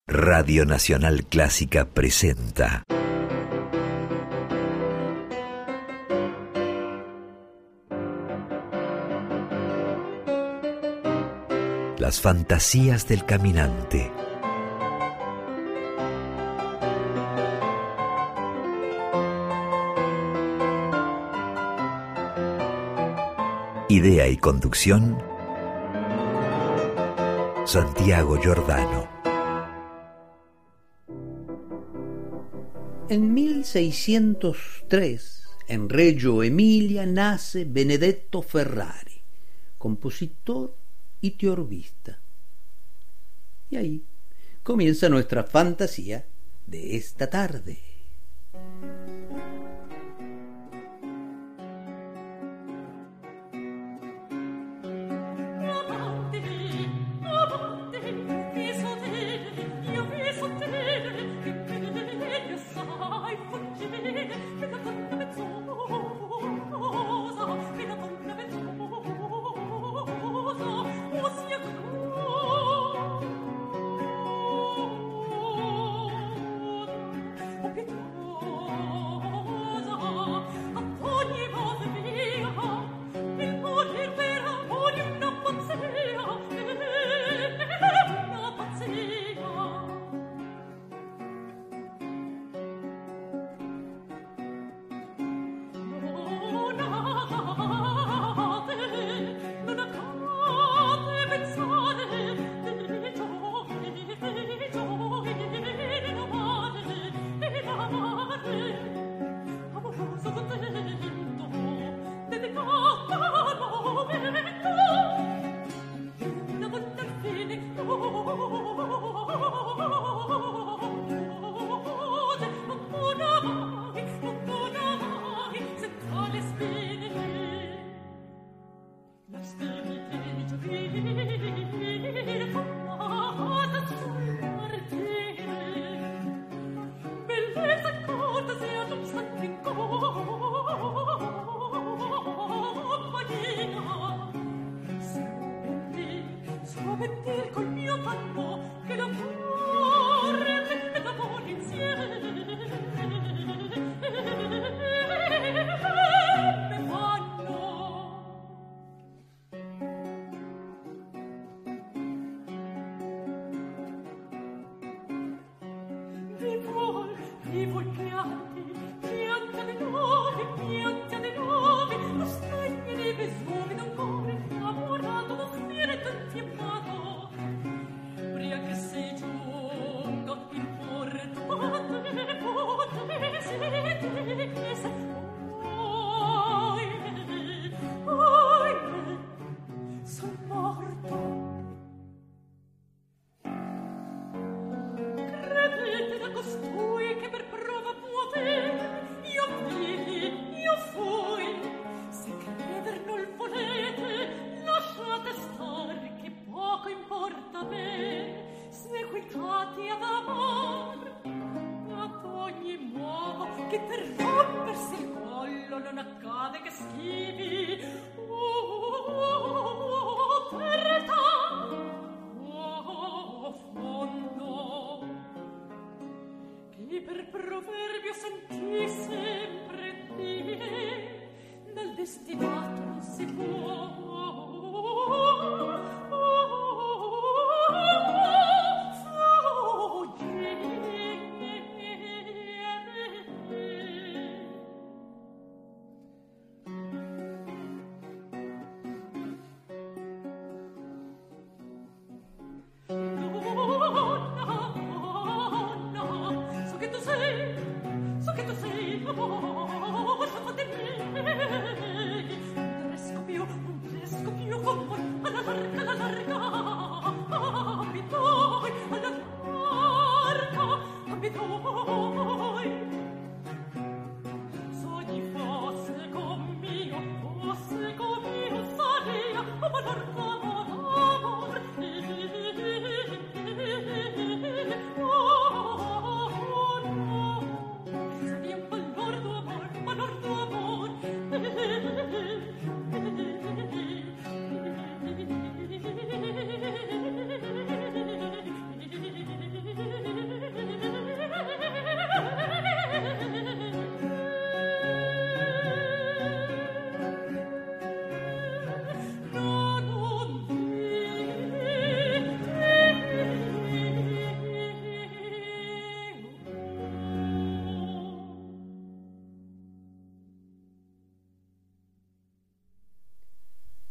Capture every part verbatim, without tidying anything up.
Radio Nacional Clásica presenta Las fantasías del caminante. Idea y conducción, Santiago Giordano. En mil seiscientos tres, en Reggio Emilia, nace Benedetto Ferrari, compositor y teorbista. Y ahí comienza nuestra fantasía de esta tarde.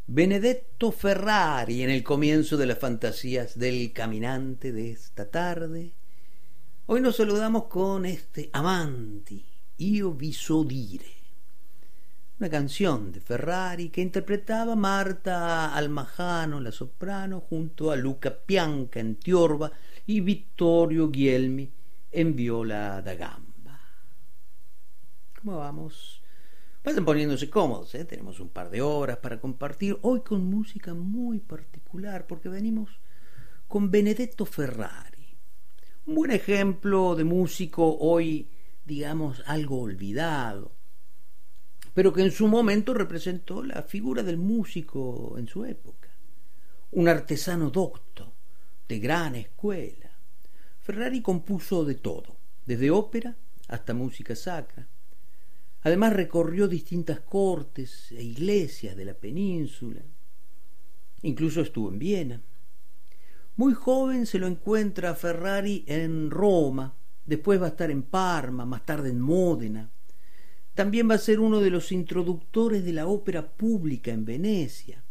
Benedetto Ferrari en el comienzo de las fantasías del caminante de esta tarde. Hoy nos saludamos con este Amanti, io vi so dire, una canción de Ferrari que interpretaba Marta Almajano, la soprano, junto a Luca Pianca en tiorba y Vittorio Guglielmi en viola da gamba. ¿Cómo vamos? Vayan poniéndose cómodos, ¿eh? Tenemos un par de horas para compartir, hoy con música muy particular, porque venimos con Benedetto Ferrari, un buen ejemplo de músico hoy, digamos, algo olvidado, pero que en su momento representó la figura del músico en su época, un artesano docto, de gran escuela. Ferrari compuso de todo, desde ópera hasta música sacra. Además recorrió distintas cortes e iglesias de la península. Incluso estuvo en Viena. Muy joven se lo encuentra a Ferrari en Roma, después va a estar en Parma, más tarde en Módena. También va a ser uno de los introductores de la ópera pública en Venecia.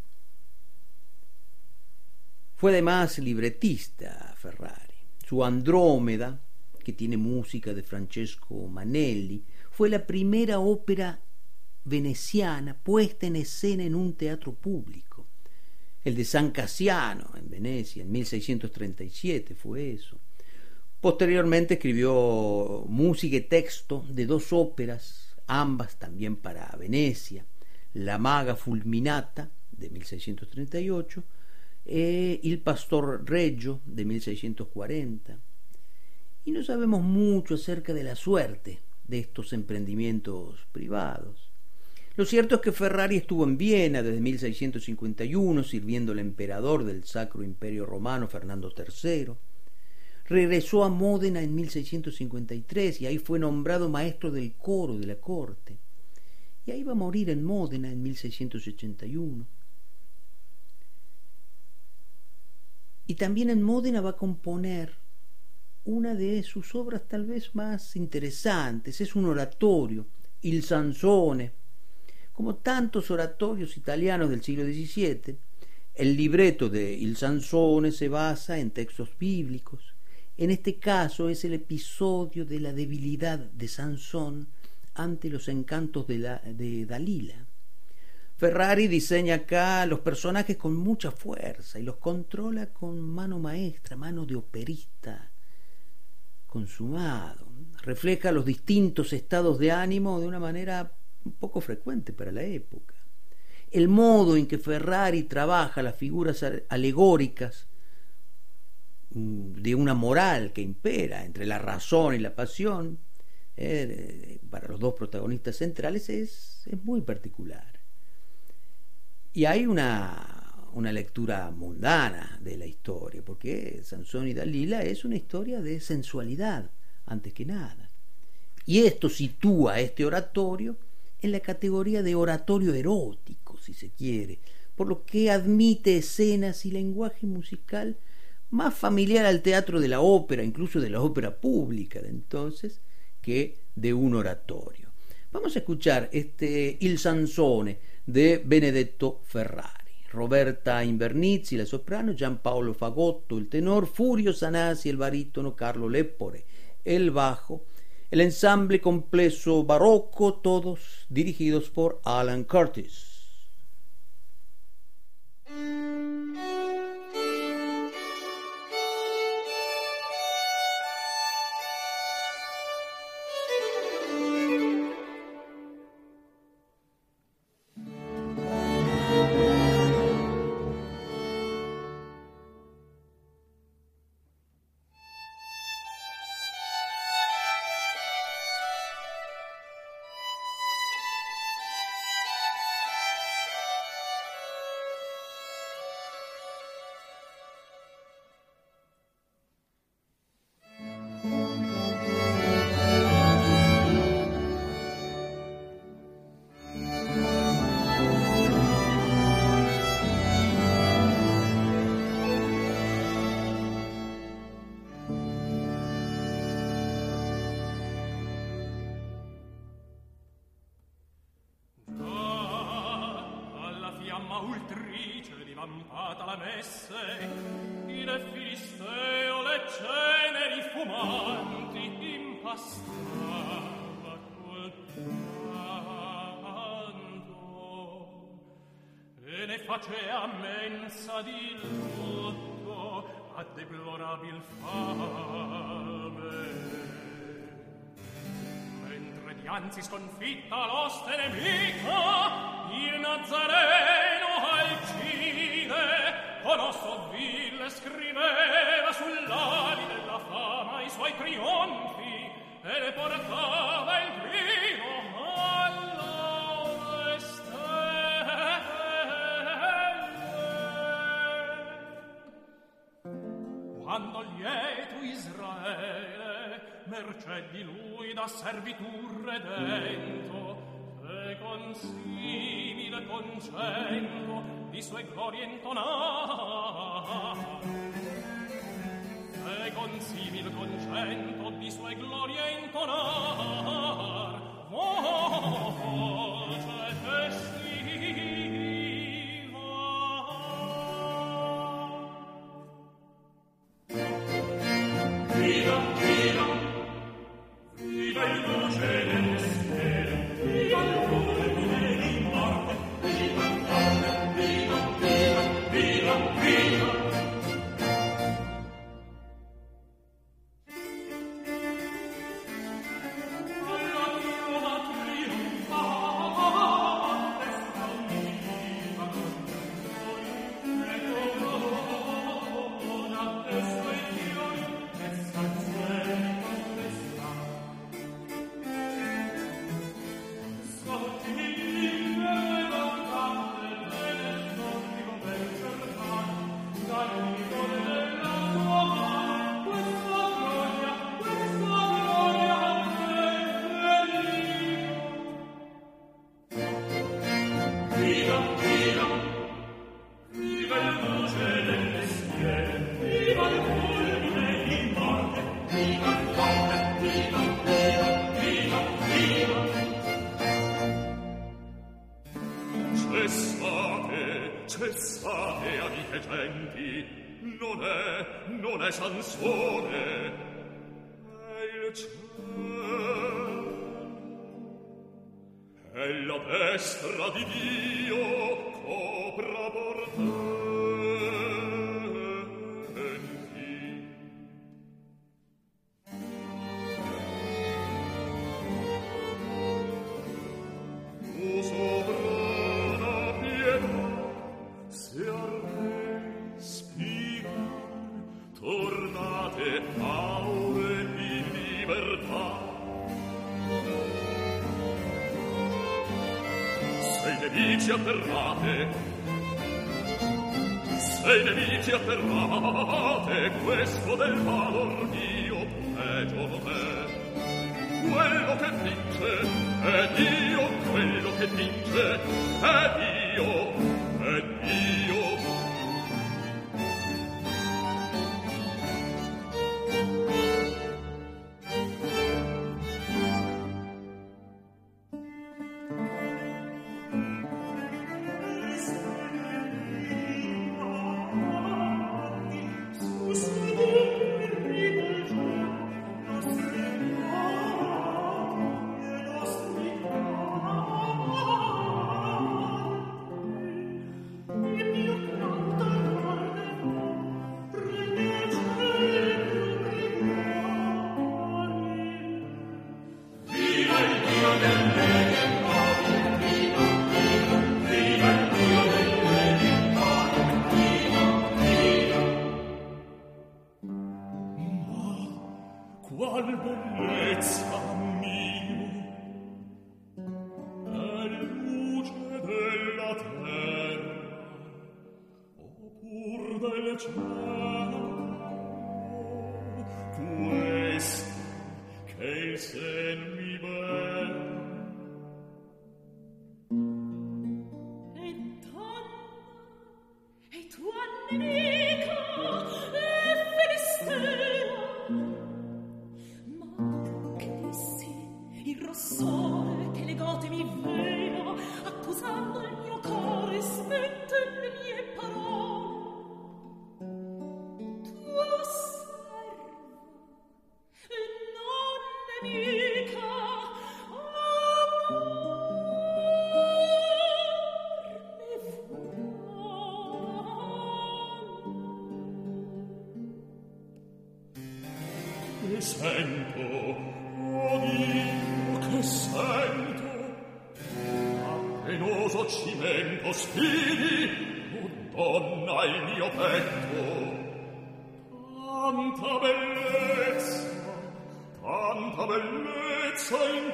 Fue además libretista Ferrari. Su Andrómeda, que tiene música de Francesco Manelli, fue la primera ópera veneciana puesta en escena en un teatro público. El de San Casiano, en Venecia, en mil seiscientos treinta y siete fue eso. Posteriormente escribió música y texto de dos óperas, ambas también para Venecia, La Maga Fulminata, de mil seiscientos treinta y ocho, e Il Pastor Reggio, de mil seiscientos cuarenta. Y no sabemos mucho acerca de la suerte de estos emprendimientos privados. Lo cierto es que Ferrari estuvo en Viena desde mil seiscientos cincuenta y uno sirviendo al emperador del Sacro Imperio Romano Fernando tercero. Regresó a Módena en mil seiscientos cincuenta y tres y ahí fue nombrado maestro del coro de la corte. Y ahí va a morir en Módena en mil seiscientos ochenta y uno. Y también en Módena va a componer una de sus obras tal vez más interesantes. Es un oratorio, Il Sansone. Como tantos oratorios italianos del siglo diecisiete, el libreto de Il Sansone se basa en textos bíblicos. En este caso es el episodio de la debilidad de Sansón ante los encantos de, la, de Dalila. Ferrari diseña acá los personajes con mucha fuerza y los controla con mano maestra, mano de operista consumado. Refleja los distintos estados de ánimo de una manera un poco frecuente para la época. El modo en que Ferrari trabaja las figuras alegóricas de una moral que impera entre la razón y la pasión, eh, para los dos protagonistas centrales, es, es muy particular. Y hay una, una lectura mundana de la historia, porque Sansón y Dalila es una historia de sensualidad, antes que nada. Y esto sitúa a este oratorio en la categoría de oratorio erótico, si se quiere, por lo que admite escenas y lenguaje musical más familiar al teatro de la ópera, incluso de la ópera pública de entonces, que de un oratorio. Vamos a escuchar este Il Sansone de Benedetto Ferrari. Roberta Invernizzi, la soprano, Giampaolo Fagotto, el tenor, Furio Sanasi, el barítono, Carlo Leppore, el bajo, el ensamble complejo barroco, todos dirigidos por Alan Curtis. dilampata la messe, il filisteo le ceneri fumanti impastava col canto e ne facea mensa di lutto a deplorabil fame. Mentre dianzi sconfitta l'oste nemica, il Nazareno Alcide con osso vil scriveva sull'ali della fama i suoi trionfi e le portava in grido alle stelle. Quando lieto Israele, mercé di lui da servitù redento, e con simile concento di sue glorie intonar, e con simile concento di sue glorie intonar, voce festiva. Viva, viva, viva il luce del cielo, viva il fulmine di morte, viva, viva, viva, viva, viva. Alla nuova trionfante sconfitta con noi, e corona e suoi fiori e sazioni contesta. Cessate, amiche genti, non è, non è Sansone, è il cielo, è la destra di Dio copra portenti. Tu sovrana pietà, se a respira, tornate aure di libertà. Se i nemici atterrate, se i nemici atterrate, questo del valor mio pregio non è. Quello che vince è Dio, quello che vince è Dio, è Dio. Accusando il mio core, smette le mie parole. Che sento, oh Dio, che sento, a penoso cimento spidi, oh donna, il mio petto. Tanta bellezza, tanta bellezza in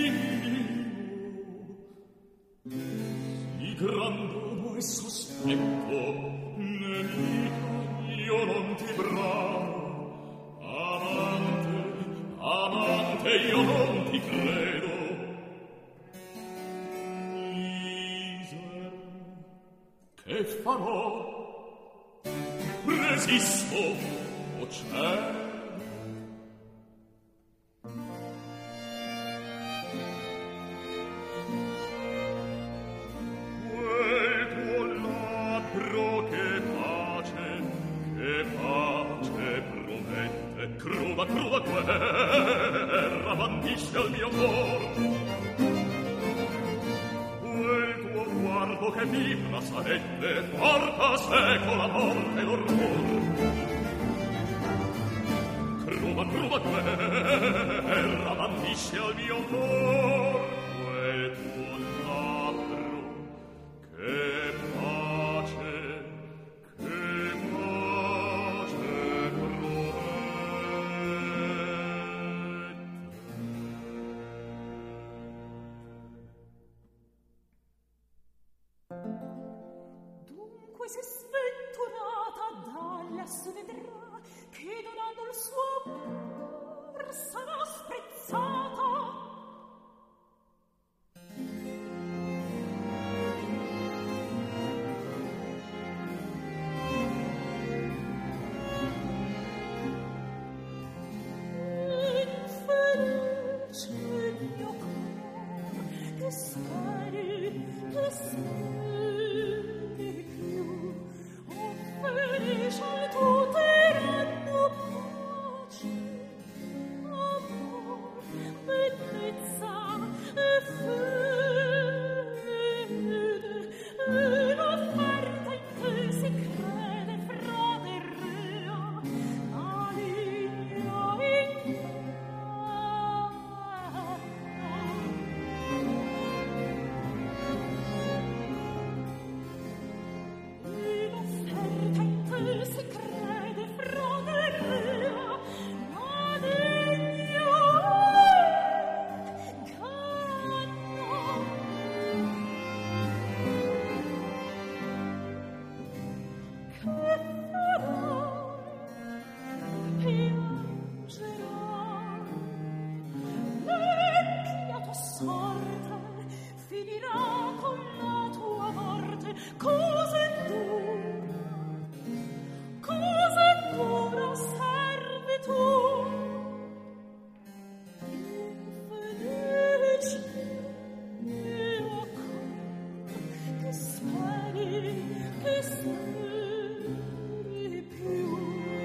Dio, si grandono e sospetto, nemica io non ti bramo. Amante, amante, io non ti credo. Misero, che farò? Resisto, o c'è? Quel tuo labbro che pace, che pace promette, cruda, cruda guerra bandisce al mio cor. Quel tuo guardo che vibra saette, porta seco la morte e l'orror. Cruda, cruda guerra bandisce al mio cor. Quel tuo labbro che pace, che pace promette. Dunque si è sventurata dall'asso vedrà che donando il suo amor sarà sprezzata. Infelice il mio cor, che speri, che speri più, oh felice il tuo tiranno pace, amor, bellezza e fede, e l'offerta in te si crede, frate e rea, la linea in e l'offerta in te si crede, frate e rea, la linea che farà? Piangerà e la tua sorte finirà con la tua morte. Cos'è dura, cos'è dura servitù, infelice mio cor, che speri, che speri più.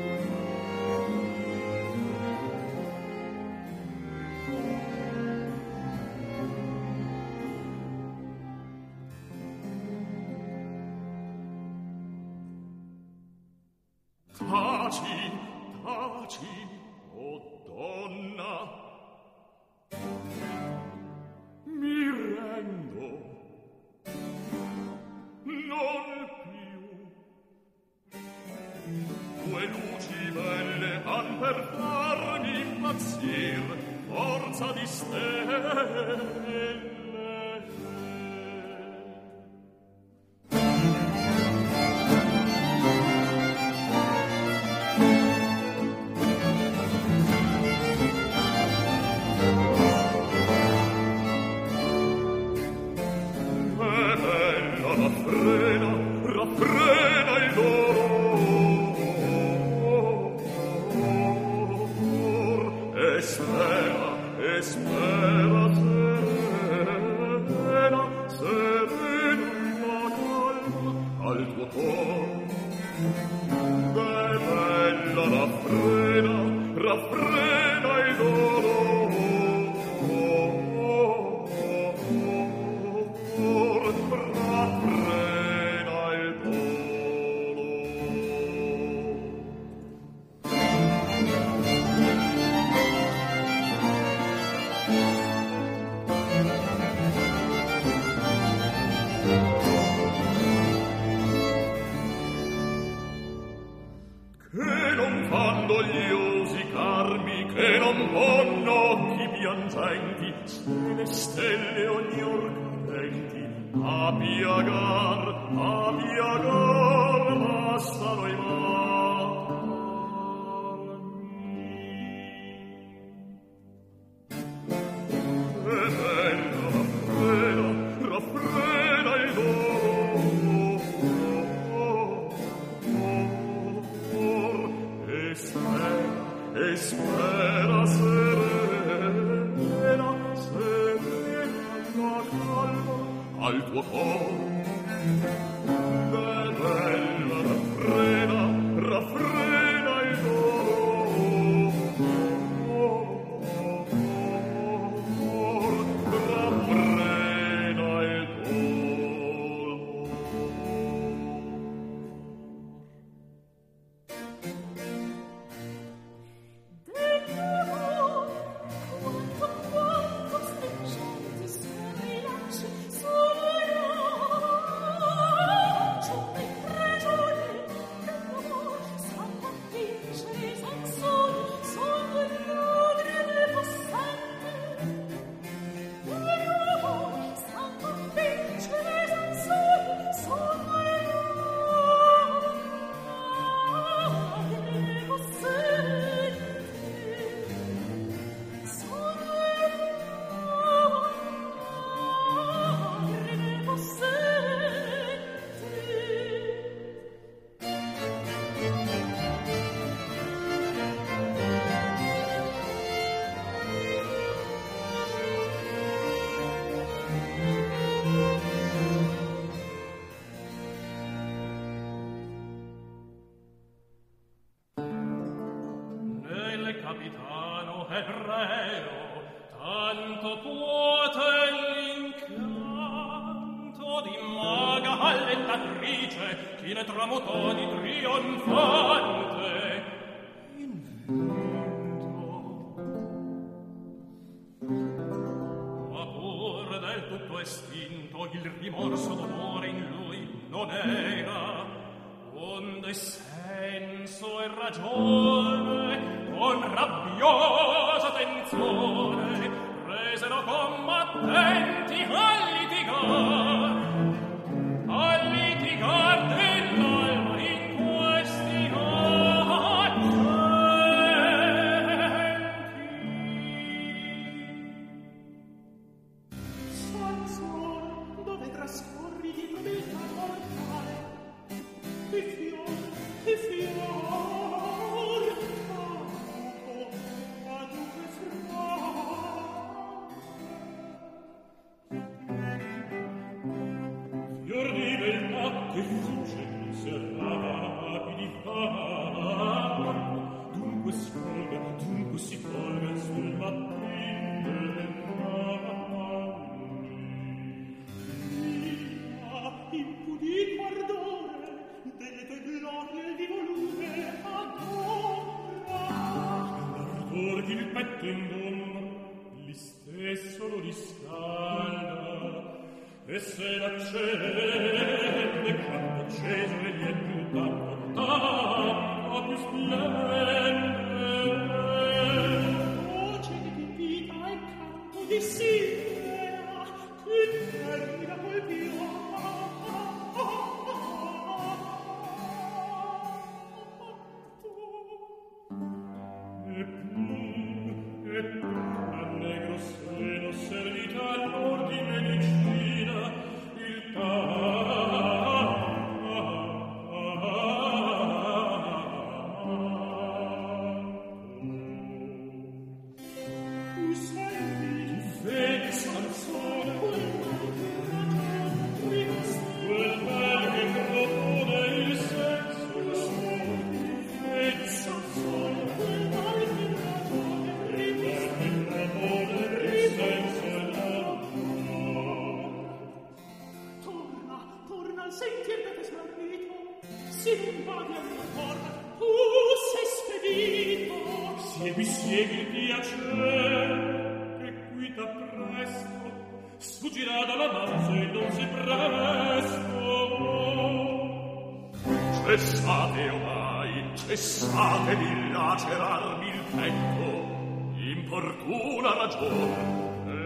Taci, taci, oh donna, mi rendo, non più. Due luci belle han per farmi impazzir, forza di stelle. Raffrena, raffrena il dolor e spera, e spera serena, serena la calma al tuo cor. È bella raffrena, raffrena piacere che qui t'appresto sfuggirà dalla mano se non si presto. Cessate ormai, cessate di lacerarmi il petto, importuna ragione.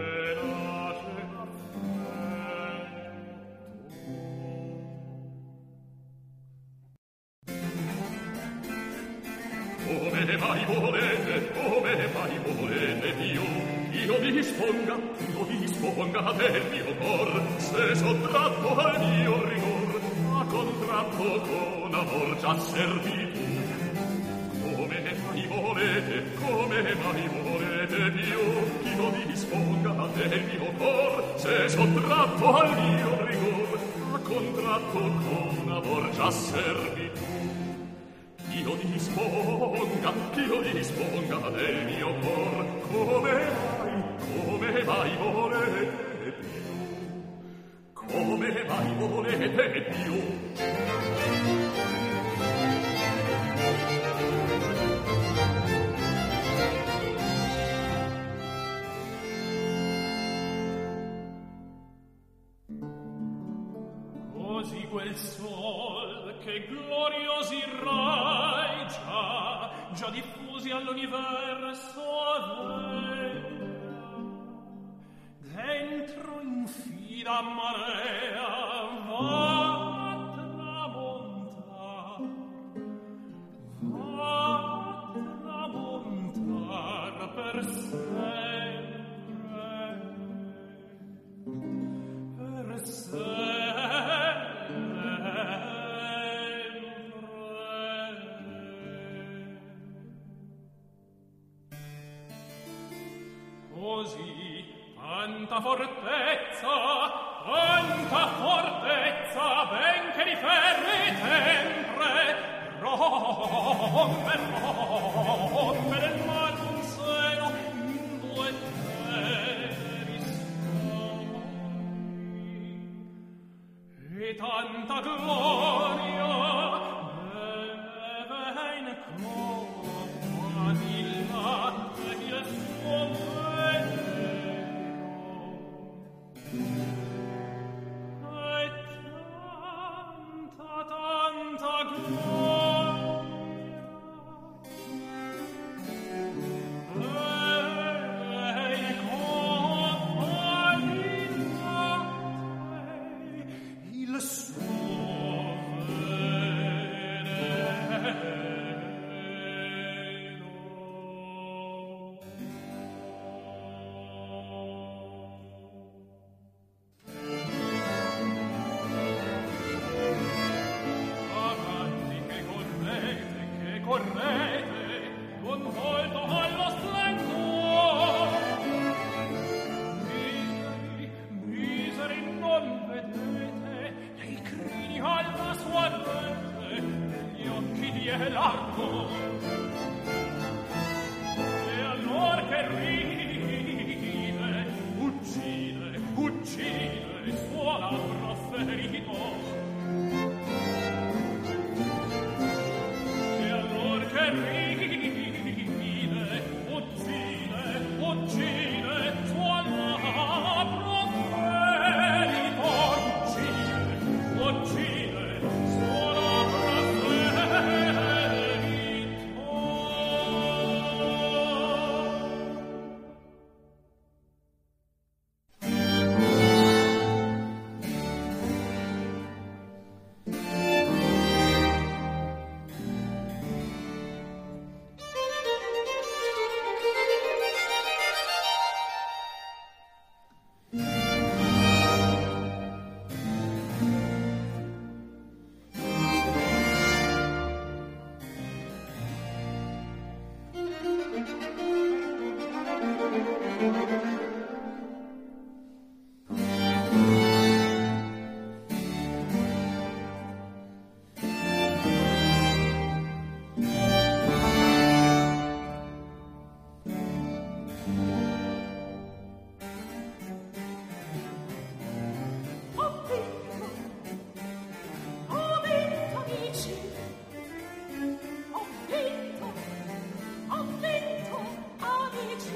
Come mai volete, come mai volete più? Io vi disponga, io vi disponga del mio cor, se sottratto al mio rigor, a contratto con amor già servito. Come mai volete, come mai volete più? Io vi disponga del mio cor, se sottratto al mio rigor, a contratto con amor già servito. Io disponga, io disponga del mio cor, come mai, come mai volete più, come mai volete più. Così quel sol che gloriosi rai già, già diffusi all'universo avea, dentro infida marea va a tramontar, va a tramontar per sempre, per sempre. Così tanta fortezza, tanta fortezza, benché di ferri sempre, rompe, rompe del mal un seno in due teneri suoi, e tanta gloria beve in coma di latte il suo Amici,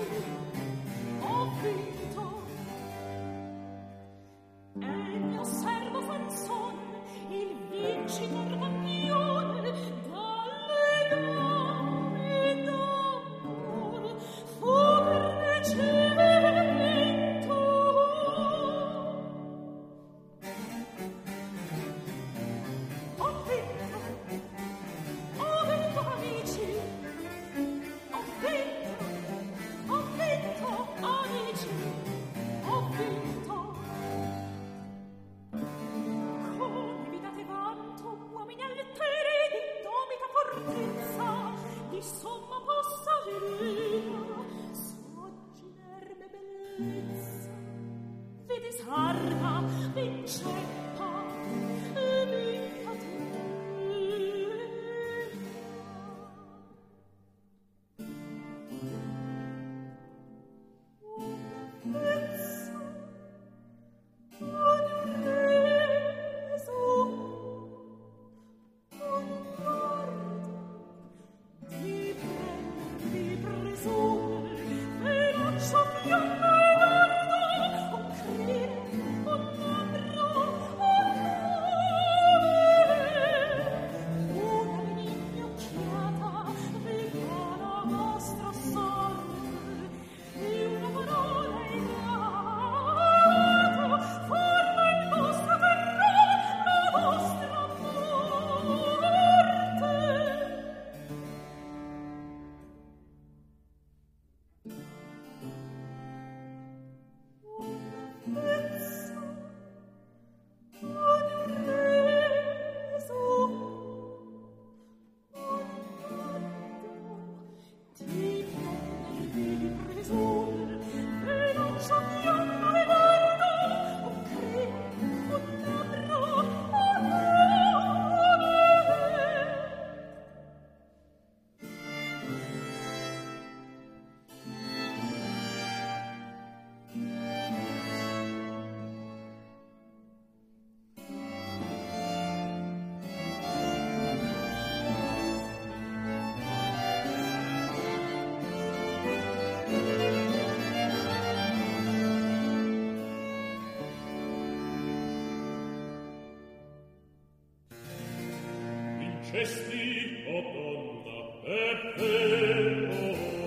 Cesti, o donna, e pelo,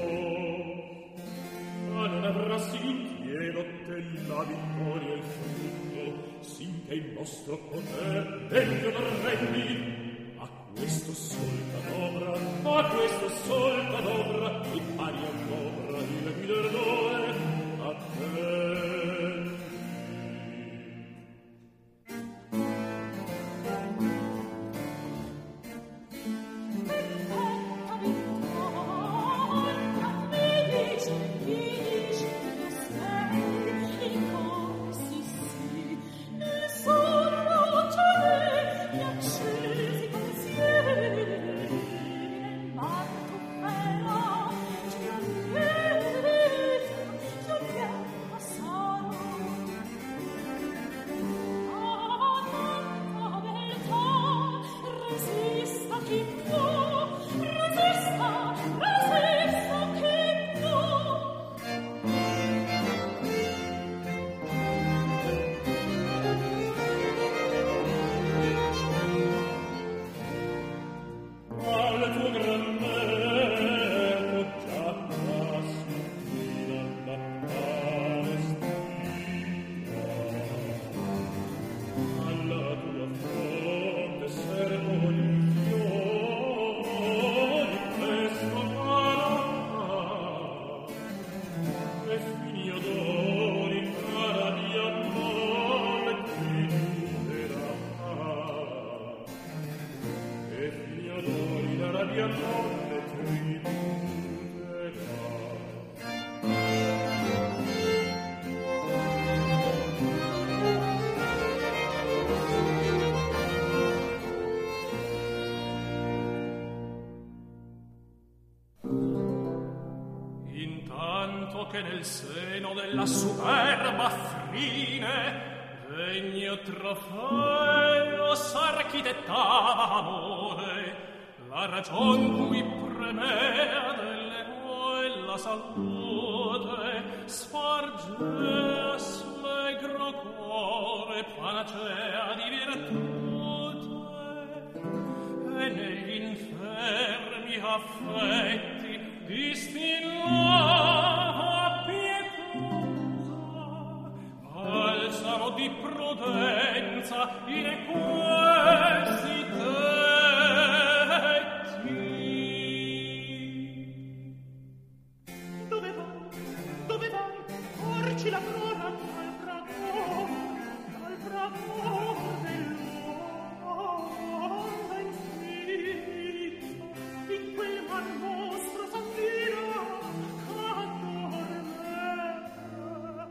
ma non avrassi intiero te la vittoria il frutto, sin che il nostro poter degno non regni. A questo sol t'adobra, a questo sol t'adobra, il pari ancora il guidernore a te. Che nel seno della superba frine degno trofeo s'architettava amore, la ragion cui premea dell'equo e la salute spargea s'allegro cuore panacea di virtute, e negli infermi affetti distillava alzano di prudenza in questi tetti. Dove vai? Dove vai? Porci la prora al bravore, al bravore dell'uomo infinito, in quel mar nostro s'affira,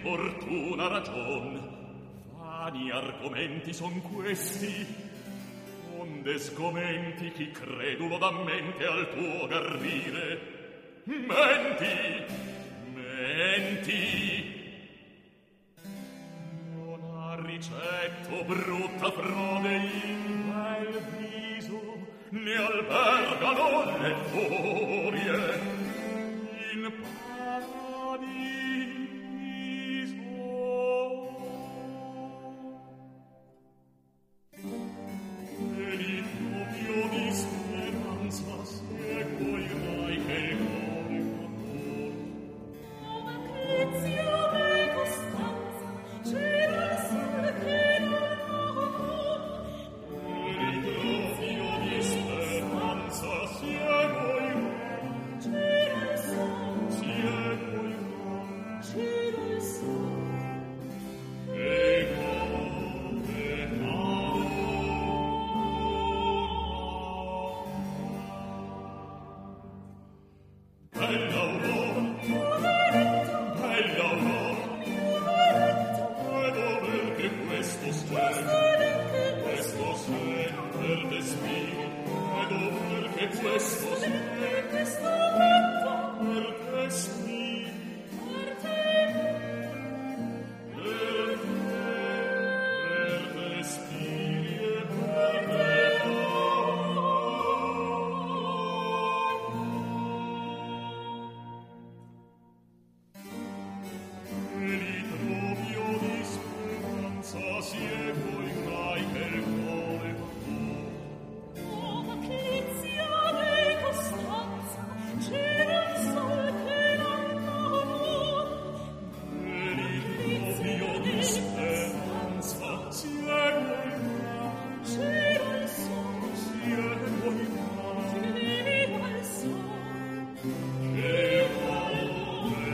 importuna ragion. Vani argomenti son questi, onde sgomenti chi credulo da mente al tuo garrire. Menti, menti. Non ha ricetto brutta frode in bel viso, ne albergano le furie in paradiso. E di proprio di speranza seguo i rai che il cuore m'amor. Ama Crizio e Costanza, c'era il sole che non amor. E di proprio di speranza seguo i rai. C'era il sole, Seguo i rai. c'era il sole. E come bella aurora, bella aurora, e dover che questo splende, questo splende per te spiri, e dover che questo splende Questo vento per te spiri, per te, per te, per te spiri e per te e di proprio di speranza seguo i rai che il cuore m'amor. ama Crizio e Costanza, c'era il sole che non amor. E di proprio di speranza seguo i rai, C'era il sole, seguo i rai, c'era il sole. che come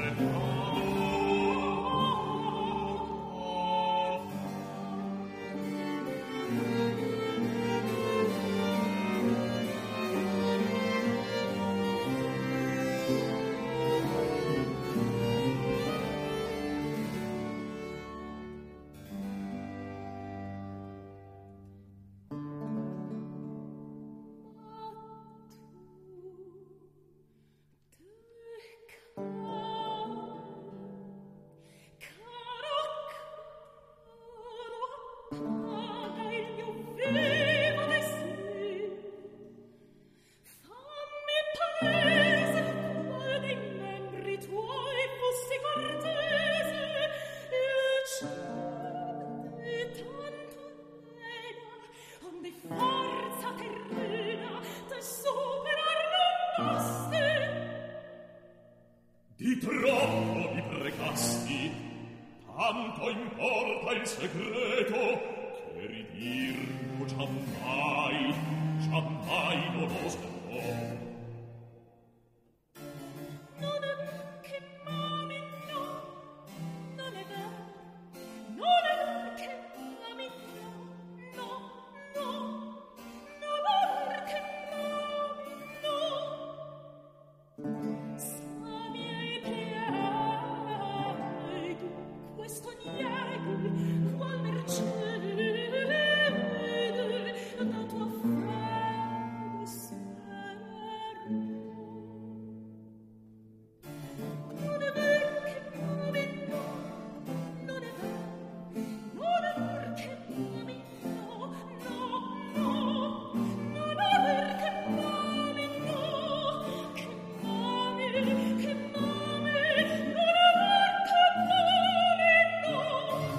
Forza terrena te superar non basti. di troppo mi pregasti, tanto importa il segreto che ridirlo giammai, giammai non oserò. Non è che mami no, non è vero, non è vero che mami no, no, no, non è vero che mami no. Sa miei piedi, questo nieghi, qual mercede da tua fede servo. Non è vero che mami no, non è vero, non è vero che mami no, no, no, non è vero che mami no, che mami, che mami, non è vero che mami no.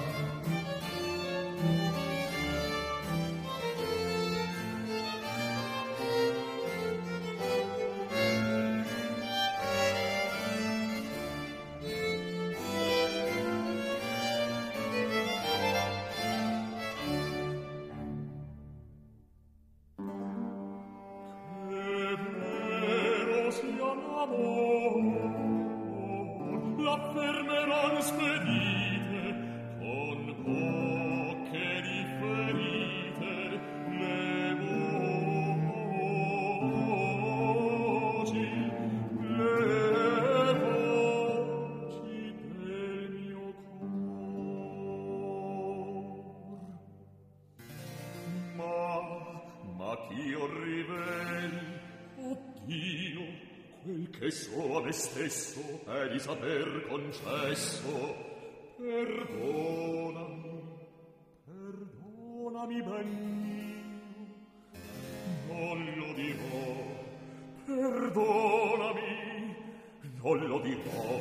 È vero sia l'amor, l'affermeran spedite, con poche differite le voci, le voci del mio cor. che so a me stesso è di saper concesso. Perdonami, perdonami ben mio, non lo dirò. Perdonami, non lo dirò.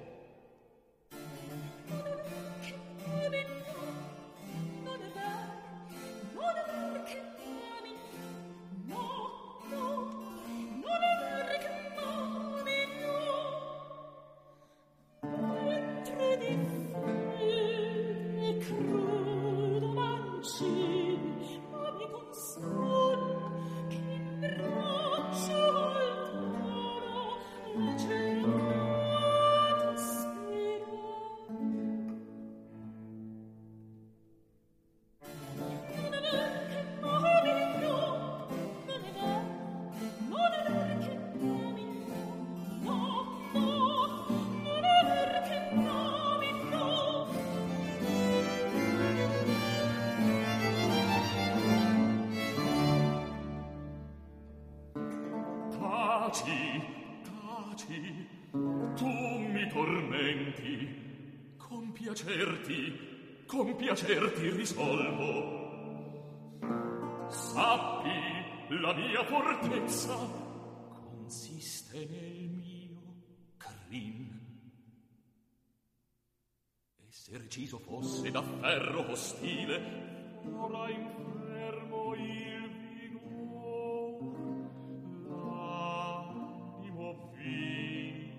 Compiacerti, compiacerti risolvo. Sappi, la mia fortezza consiste nel mio crin. E se reciso fosse da ferro ostile, ora infermo il vigor, l'animo vile.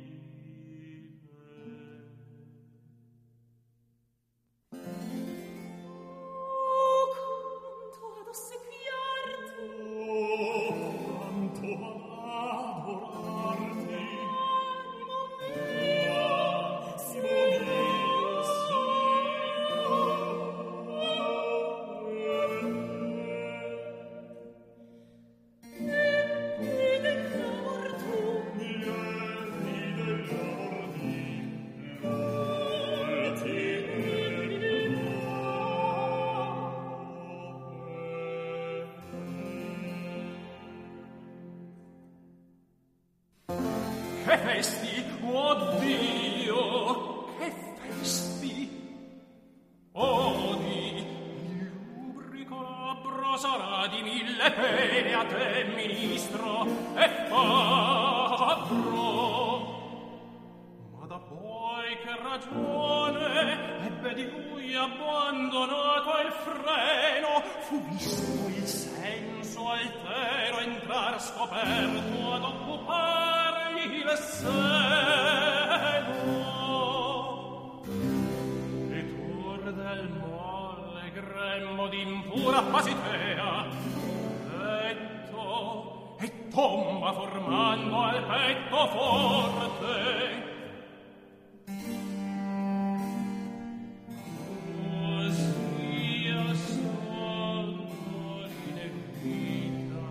Che festi, oh Dio, che festi! Odi, lubrico labbro sarà di mille pene a te, ministro, e fabbro. Ma da poi che ragione ebbe di lui abbandonato il freno, fu visto il senso altero entrar scoperto ad occupare il seno, e tur del molle gremmo d'impura pasitea letto e tomba formando al petto forte. Così a sonno rinegrita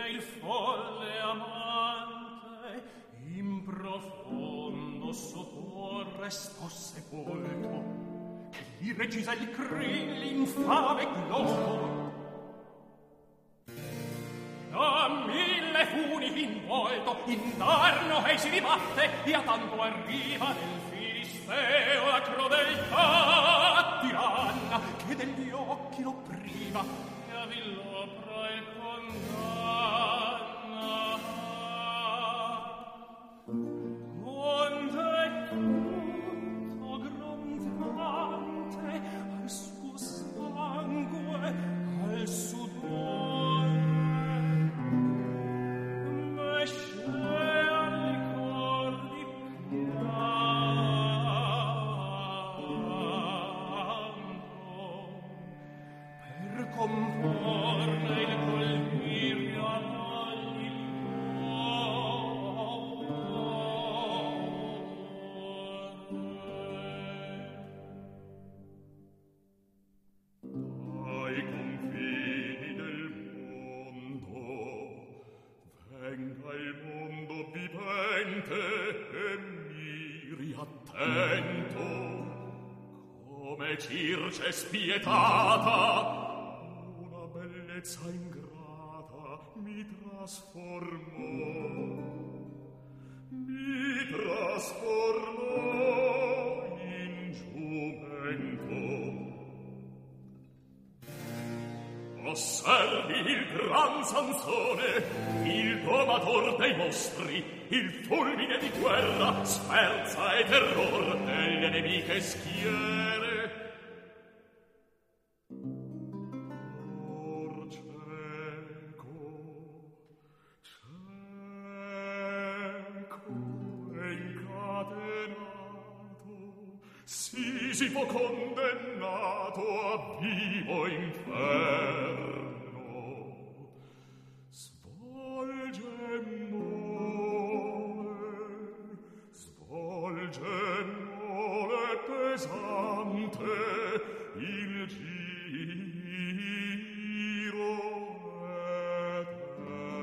che il folle amante in profondo sottorre sto sepolto, che gli recisa il crin l'infame globo. Da mille funi involto, indarno ei si dibatte, e a tanto arriva nel Filisteo la crudeltà tiranna, che degli occhi lo priva e a villopra il condanna. Onde tutto grondante al suo sangue, al sudore, comporne il colpirio all'ogni ai confini del mondo venga il mondo vivente e miri attento come Circe spietata ingrata mi trasformò, mi trasformò in giumento. Osservi il gran Sansone, il domator dei mostri, il fulmine di guerra, sferza e terror delle nemiche schiere. Sisifo condennato a vivo inferno svolge mole, svolge mole pesante il giro eterno.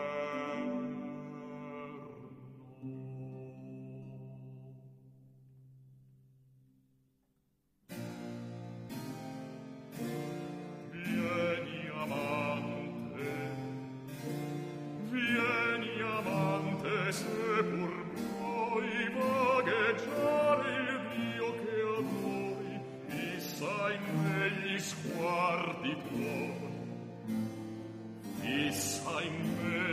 Se pur puoi vagheggiare il Dio che adori, fissa in me gli sguardi tuoi, fissa in me,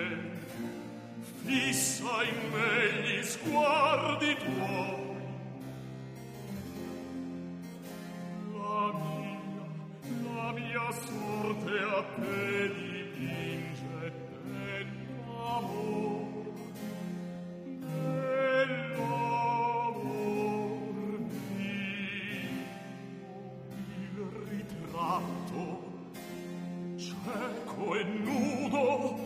fissa in me gli sguardi tuoi. La mia, la mia sorte a te dipinge dell'amore. Cieco e nudo,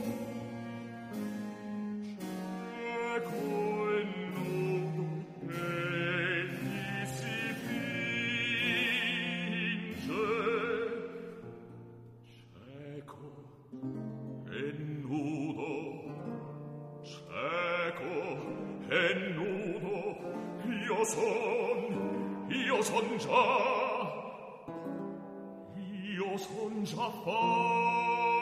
cieco e nudo, egli si finge. Cieco e nudo, cieco e nudo, io son, io son già, io son già fatto.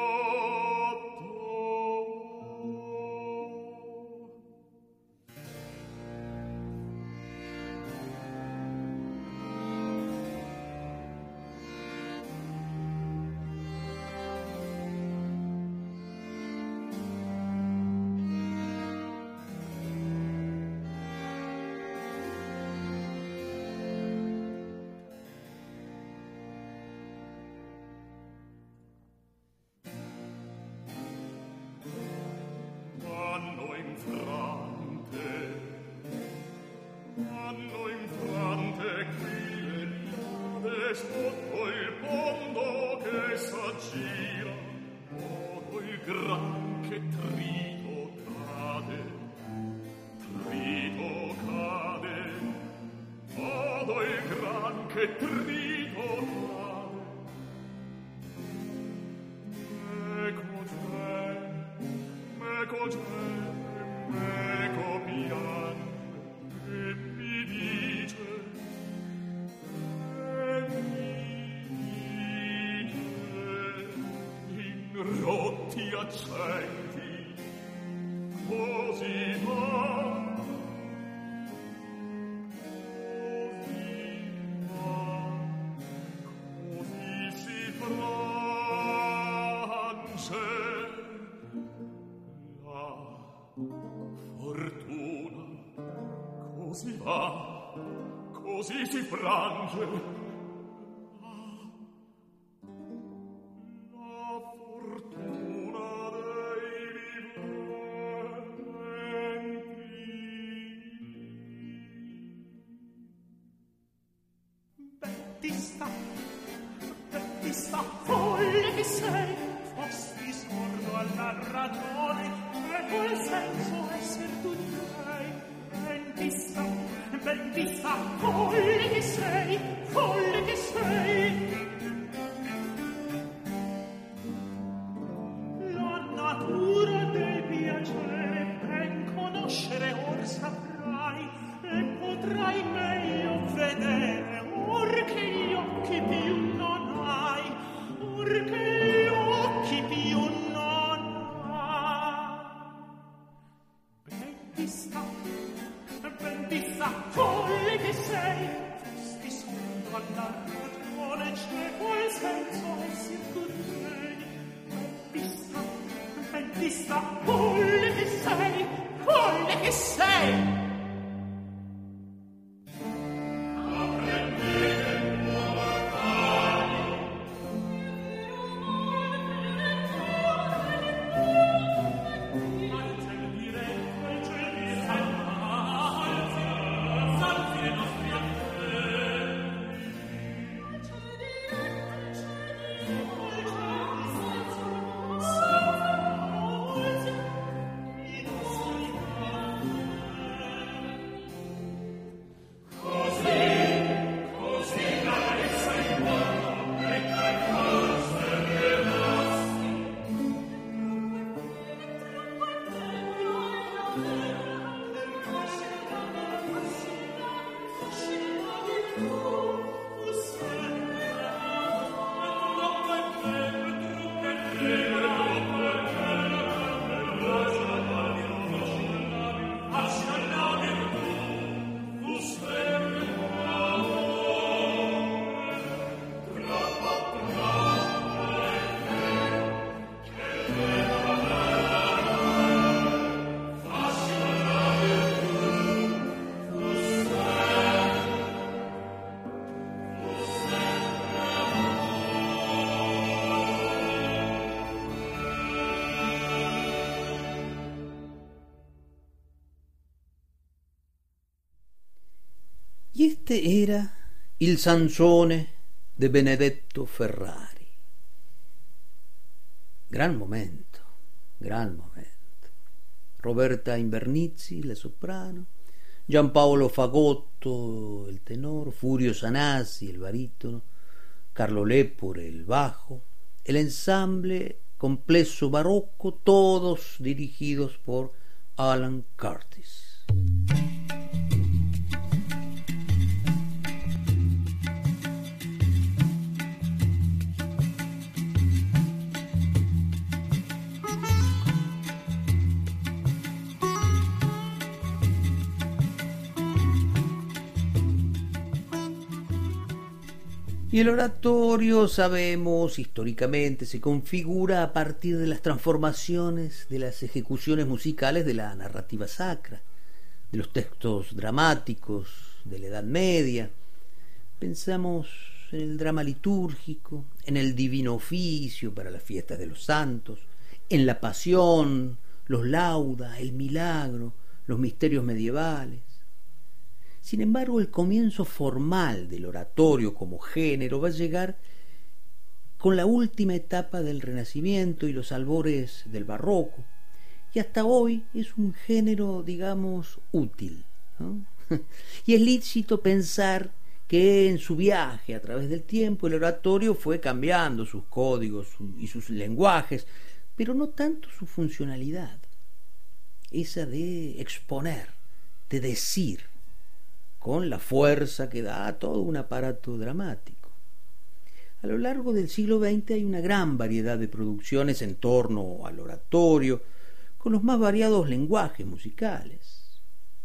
Sotto il mondo che s'aggira, odo il gran che trito cade, trito cade, odo il gran che trito cade. Ecco te, ti accenti, così va, così va, così si frange la fortuna, così va, così si frange Y este era il Sansone de Benedetto Ferrari. Gran momento, gran momento. Roberta Invernizzi, la soprano, Giampaolo Fagotto, el tenor, Furio Sanasi, el barítono, Carlo Lepore, el bajo, el ensamble complejo barroco, todos dirigidos por Alan Curtis. Y el oratorio, sabemos, históricamente se configura a partir de las transformaciones de las ejecuciones musicales de la narrativa sacra, de los textos dramáticos de la Edad Media. Pensamos en el drama litúrgico, en el divino oficio para las fiestas de los santos, en la pasión, los lauda, el milagro, los misterios medievales. Sin embargo, el comienzo formal del oratorio como género va a llegar con la última etapa del Renacimiento y los albores del Barroco, y hasta hoy es un género, digamos, útil, ¿no? Y es lícito pensar que en su viaje a través del tiempo el oratorio fue cambiando sus códigos y sus lenguajes, pero no tanto su funcionalidad, esa de exponer, de decir, con la fuerza que da a todo un aparato dramático. A lo largo del siglo veinte hay una gran variedad de producciones en torno al oratorio, con los más variados lenguajes musicales.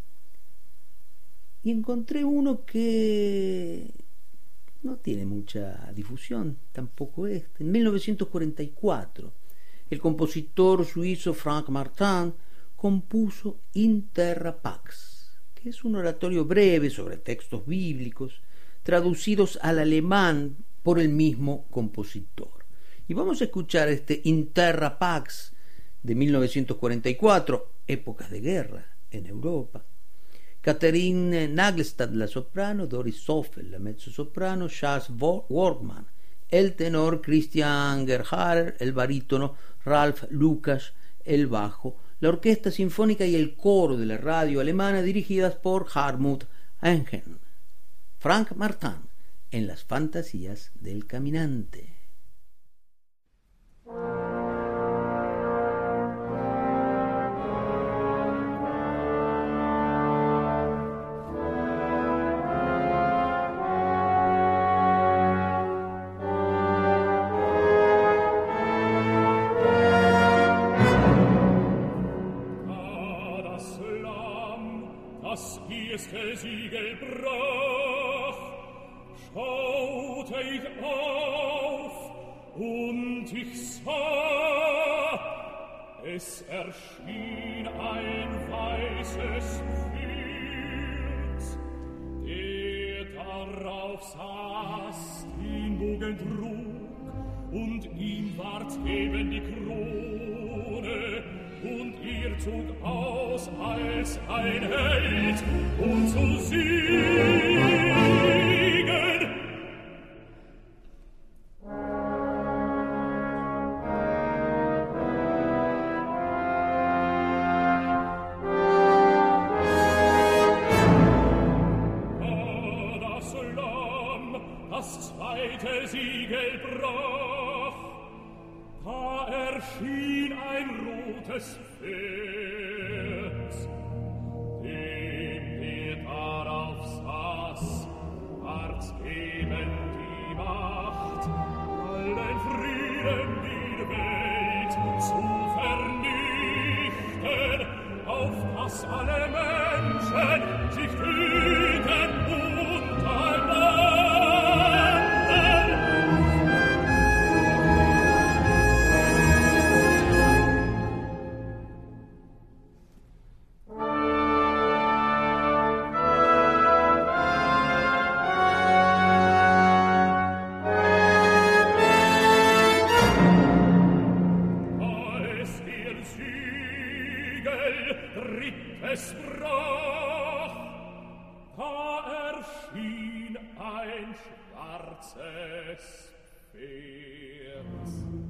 Y encontré uno que no tiene mucha difusión, tampoco este. En mil novecientos cuarenta y cuatro, el compositor suizo Frank Martin compuso In Terra Pax, que es un oratorio breve sobre textos bíblicos, traducidos al alemán por el mismo compositor. Y vamos a escuchar este In Terra Pax de mil novecientos cuarenta y cuatro, épocas de guerra en Europa. Catherine Nagelstad, la soprano, Doris Soffel, la mezzosoprano, Charles Workman, el tenor, Christian Gerhardt, el barítono, Ralf Lukas, el bajo, la orquesta sinfónica y el coro de la radio alemana dirigidas por Hartmut Engel. Frank Martin en las fantasías del caminante. Siegel brach, schaute ich auf und ich sah, es erschien ein weißes Pferd, der darauf saß, den Bogen trug, und ihm ward eben die Krone, und ihr zog aus als ein Held, um zu siegen. Da das Lamm das zweite Siegel brach, da erschien ein rotes Pferd, dem der darauf saß, ward eben die Macht, allen Frieden der Welt zu vernichten, auf dass alle Menschen sich töten untereinander. Es brach, da erschien ein schwarzes Pferd.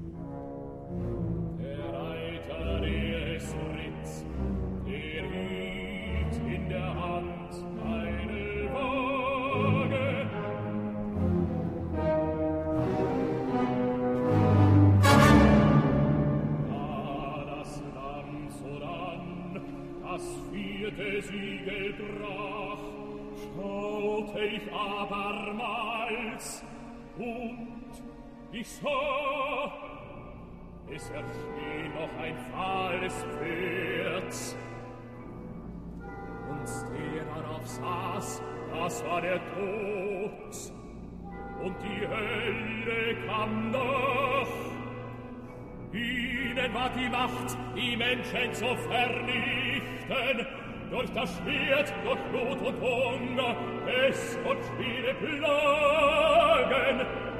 Der Reiter, der es ritt, der hielt in der Hand eine Waage. Da das Lamm sodann das vierte Siegel brach, schaute ich abermals, und ich sah, es erschien noch ein fahles Pferd, und der darauf saß, das war der Tod, und die Hölle kam noch. Ihnen war die Macht, die Menschen zu vernichten, durch das Schwert, durch Blut und Hunger, Pest und viele Plagen.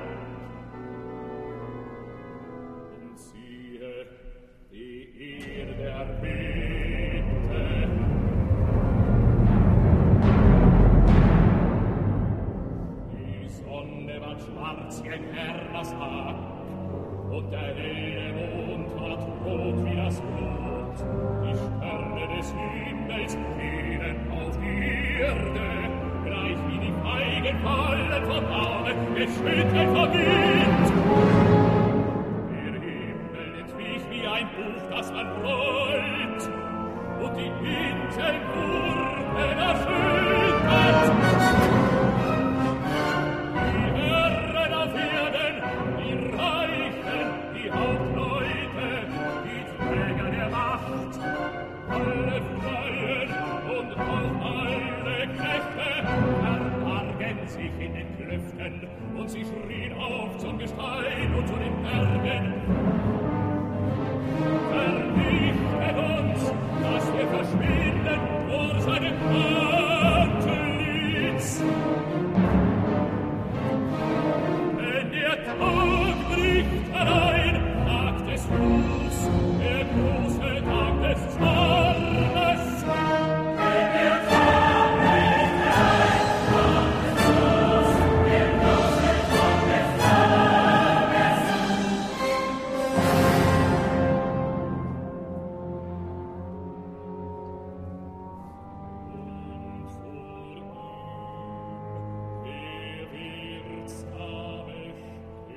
Und siehe, die Erde erbebte. Die Sonne ward schwarz wie ein Herrnersack, und der helle Mond ward rot wie das Blut. Die Sterne des Himmels fielen auf die Erde, gleich wie die Feigen fallen vom Baume, geschüttelt vom Wind. Der Himmel entwich wie ein Buch, das man rollt, und die Inseln wurden erschüttert. Die Herren auf Erden Schatten, und sie schrien auf zum Gestein und zu den Bergen. Vernichtet uns, dass wir verschwinden vor seinem Antlitz. Wenn der Tag bricht herein, Tag des Ruhs, der große Tag des Zornes. Wenn der Tag bricht herein, Tag des Ruhs, der große Tag des Zornes. Und vor ihm, wer wird's aber stehen?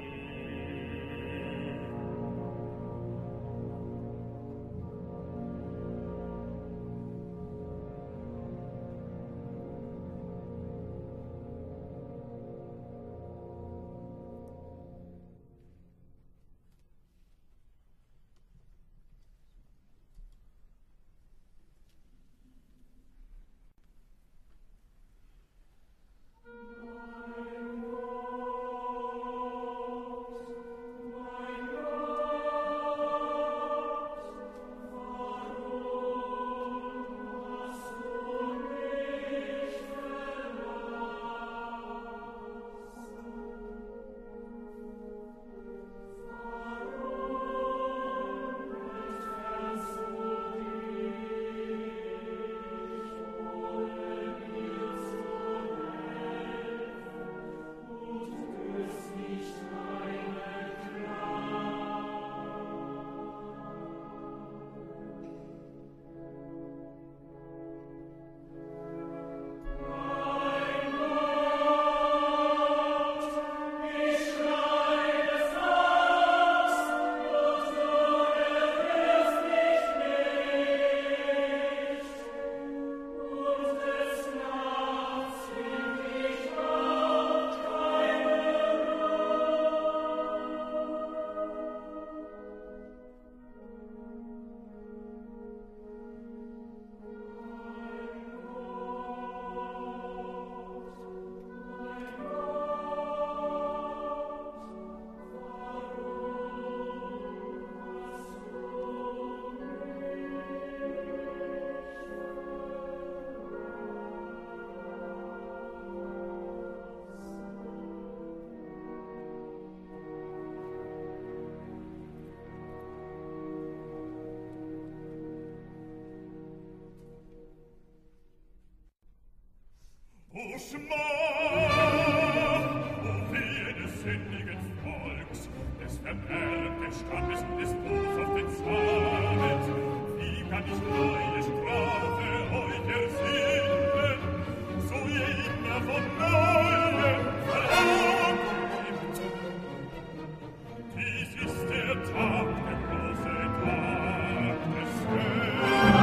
O Schmach, o Wehe des sündigen Volks, des vermehrten Stammes, des boshaften Zamens, wie kann ich meine Strafe euch ersinnen, so ihr immer von Neuem verlangt? Dies ist der Tag, der große Tag des Höhens.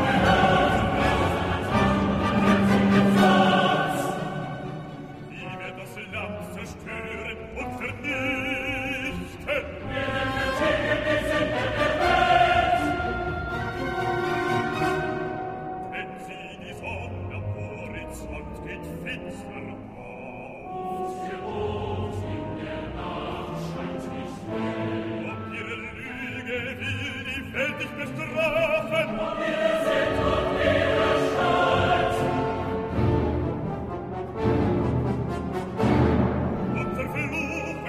Zerstören und vernichten. Wir vertilgen die Sünde der Welt. Wenn sie die Sonne am Horizont geht finster auf. Für uns in der Nacht scheint nicht hell. Ob ihre Lüge will die Welt nicht bestrafen. Ob ihre Sinn und ihre Stolz. Unser Fluch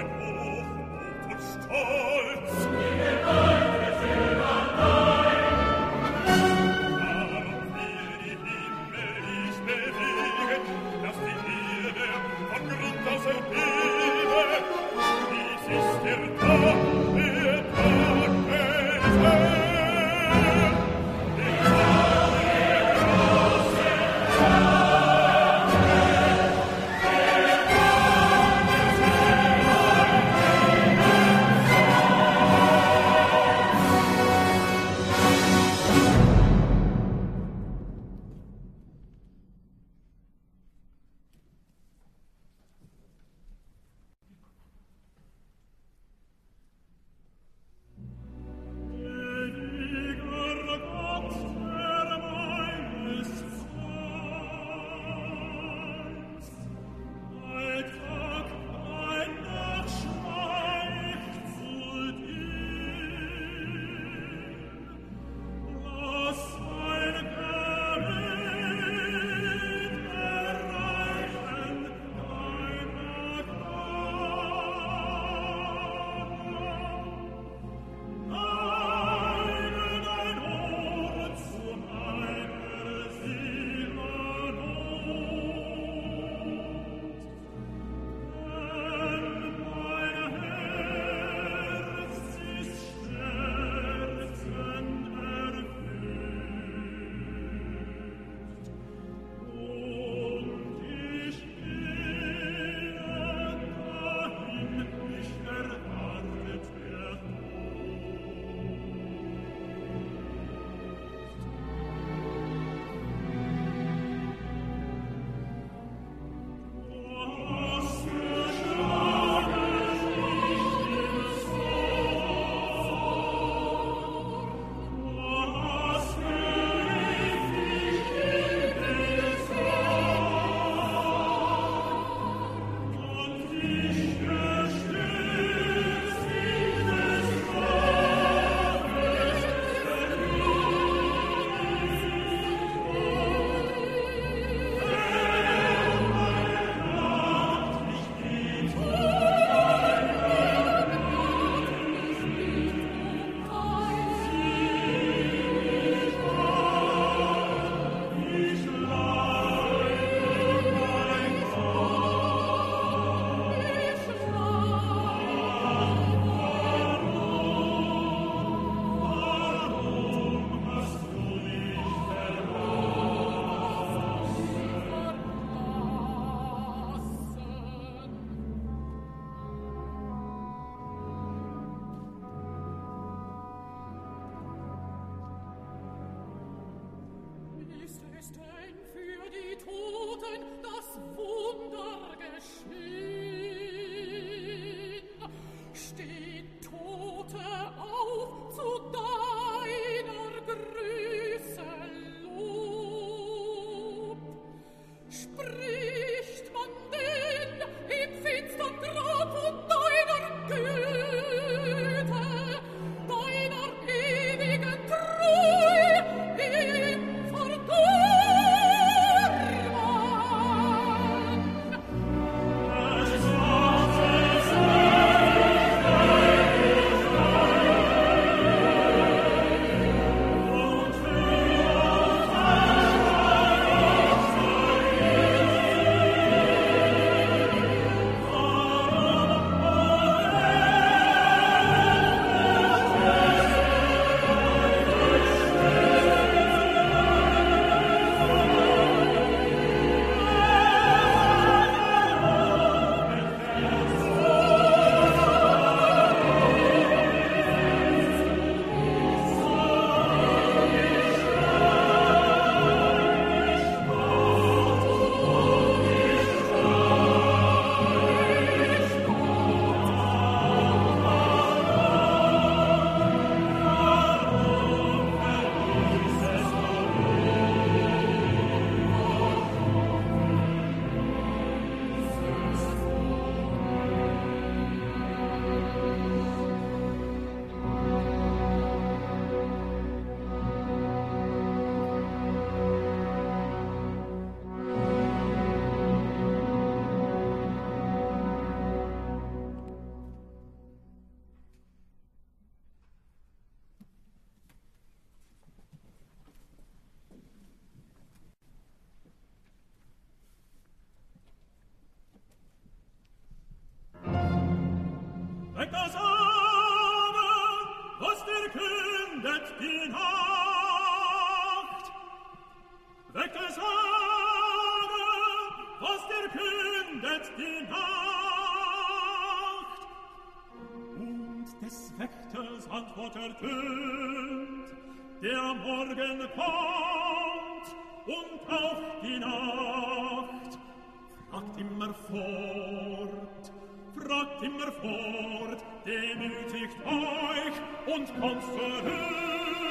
weg der Sage, was dir kündet die Nacht. Weg der Sage, was dir kündet die Nacht. Und des Wächters Antwort ertönt, der Morgen kommt und auch die Nacht. Fragt immer fort, fragt immer fort, demütigt euch und kommt zurück.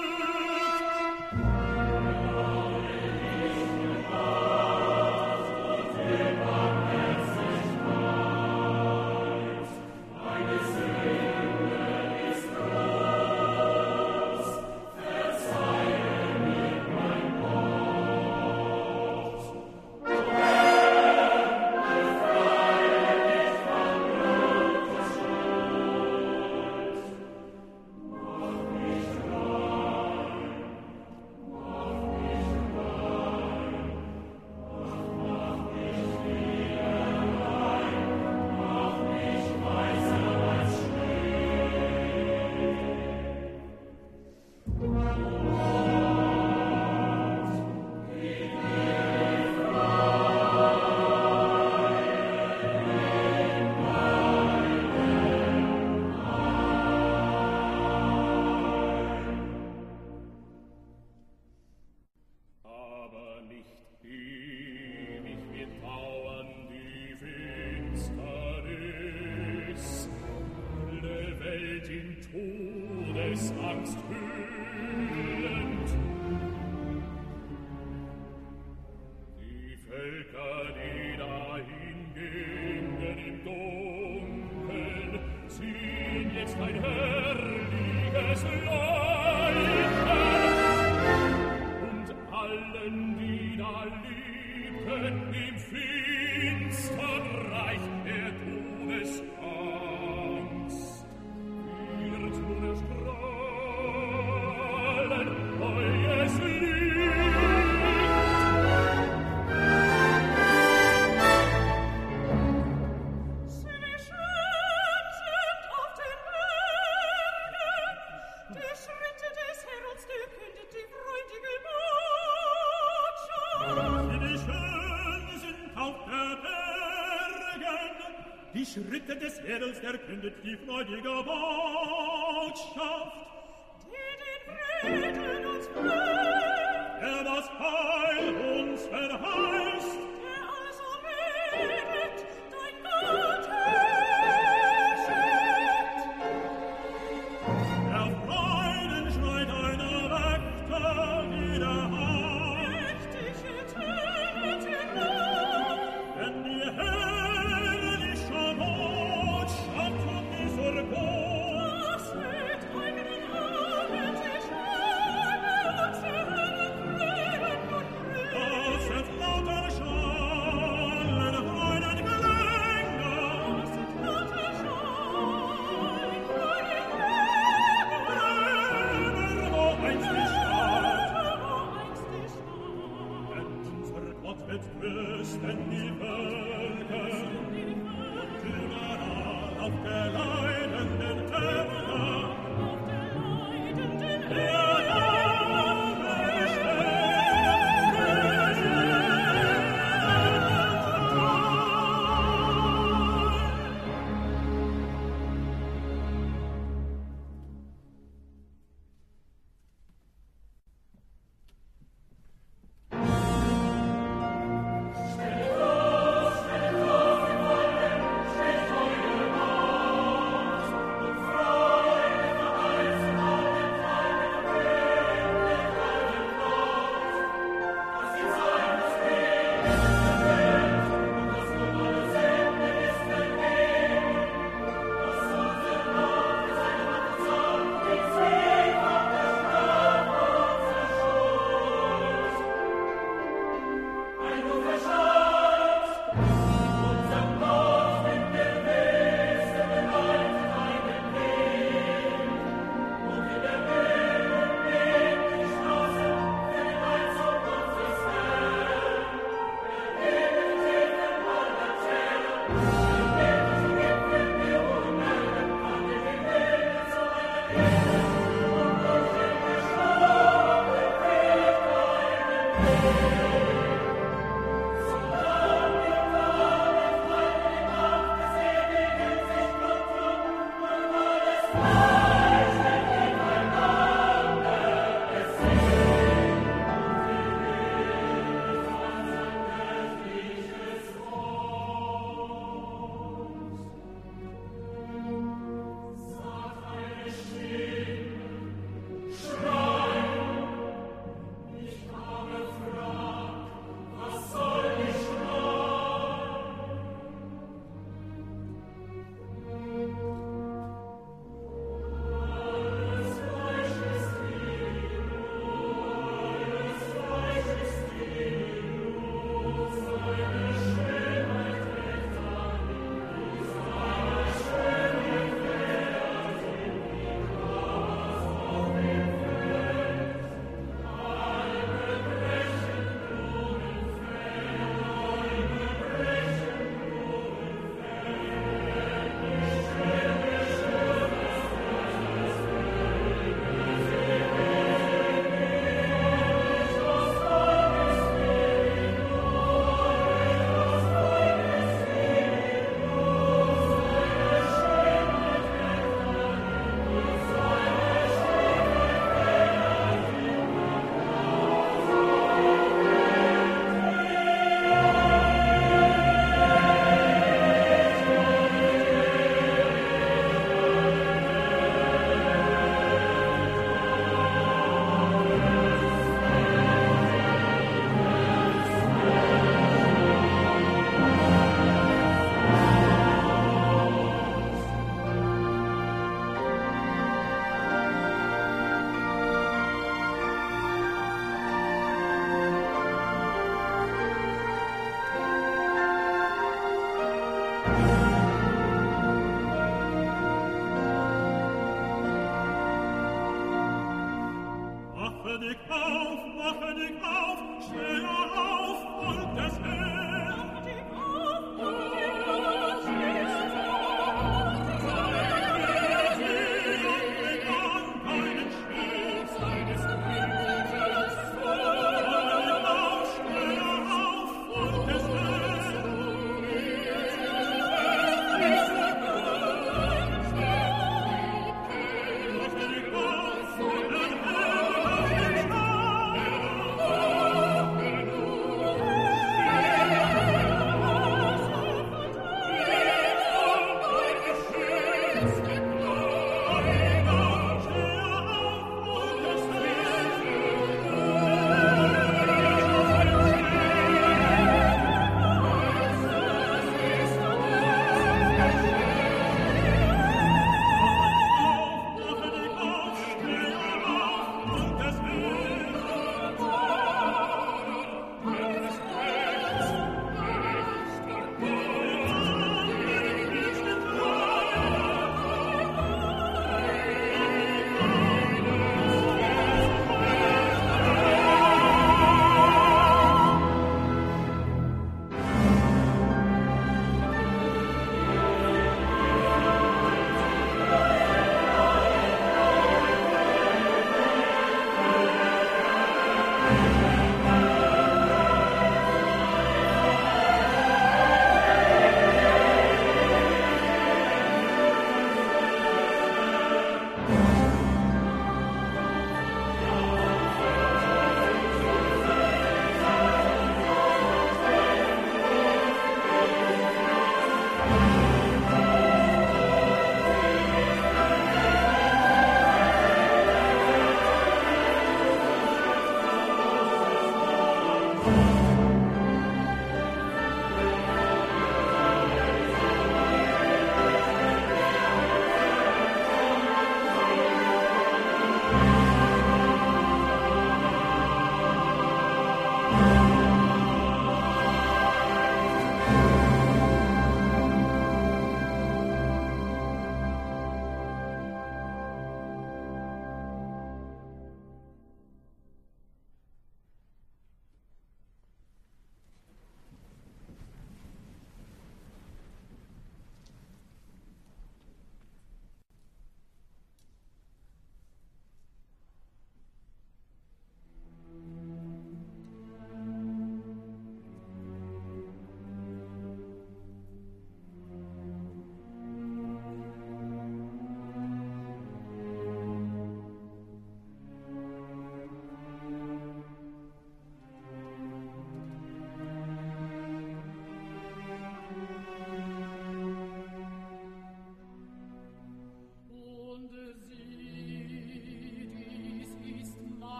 Schritte des Edels erkündet die freudige Botschaft, die den Frieden uns bringt, der das Heil uns verheißt, der also redet, dein Gott herrschet. Der Freudenschrei deiner Wächter widerhallt, mächtige Töne dir nahe, denn die herrliche Botschaft von dieser Gott, das mit eigenen Armen sich alle unsere Frieden und Brüder, das wird lauter Schallen, Freuden Gelänge, das wird lauter Schallen, Freuden Gelänge, wo einst die Stadt, wo einst die Stadt, denn unser Gott wird trösten die Völker, auf der leidenden Erde, auf der leidenden Erde, Thank you.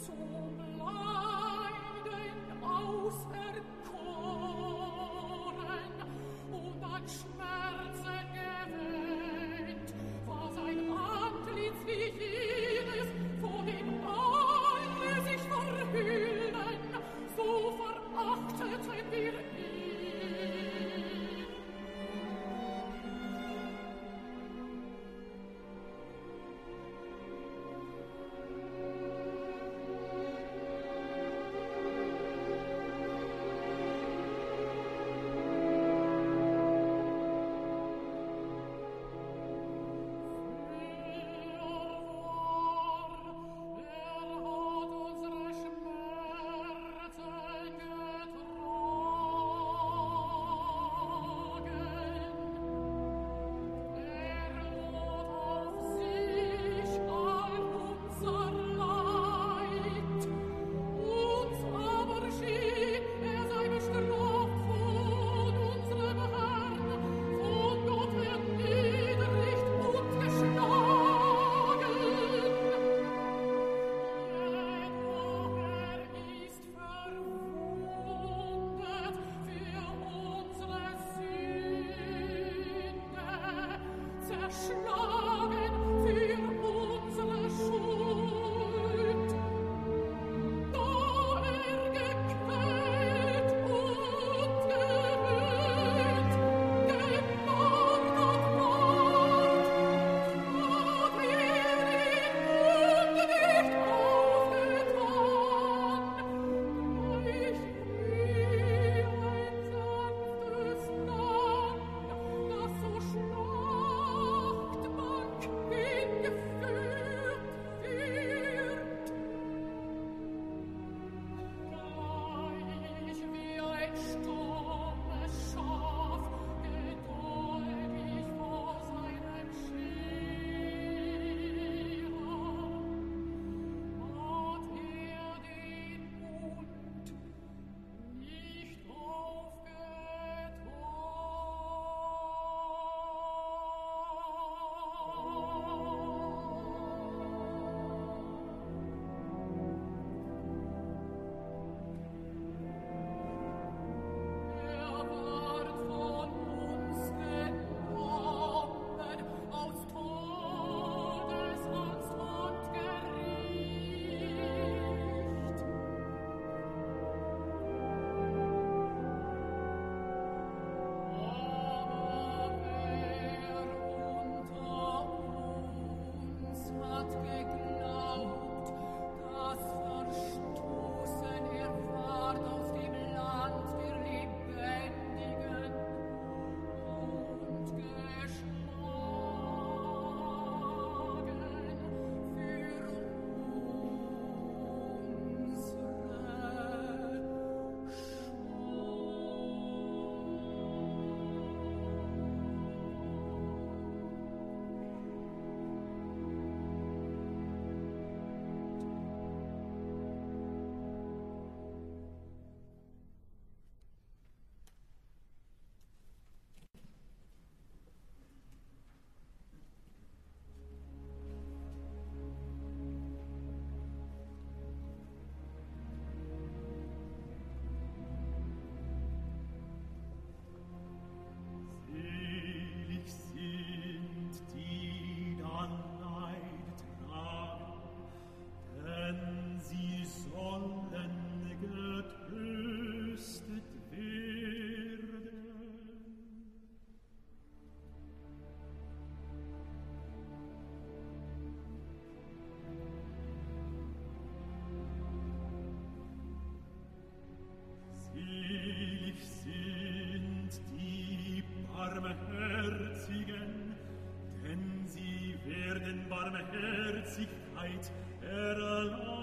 Barmherzigen, denn sie werden Barmherzigkeit erlangen.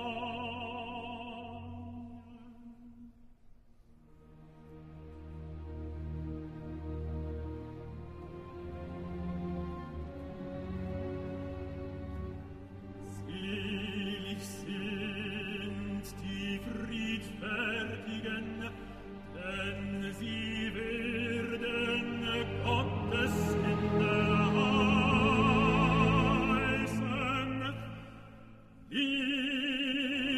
Selig sind die Friedfertigen, denn sie werden Gottes Kinder heißen. Liebe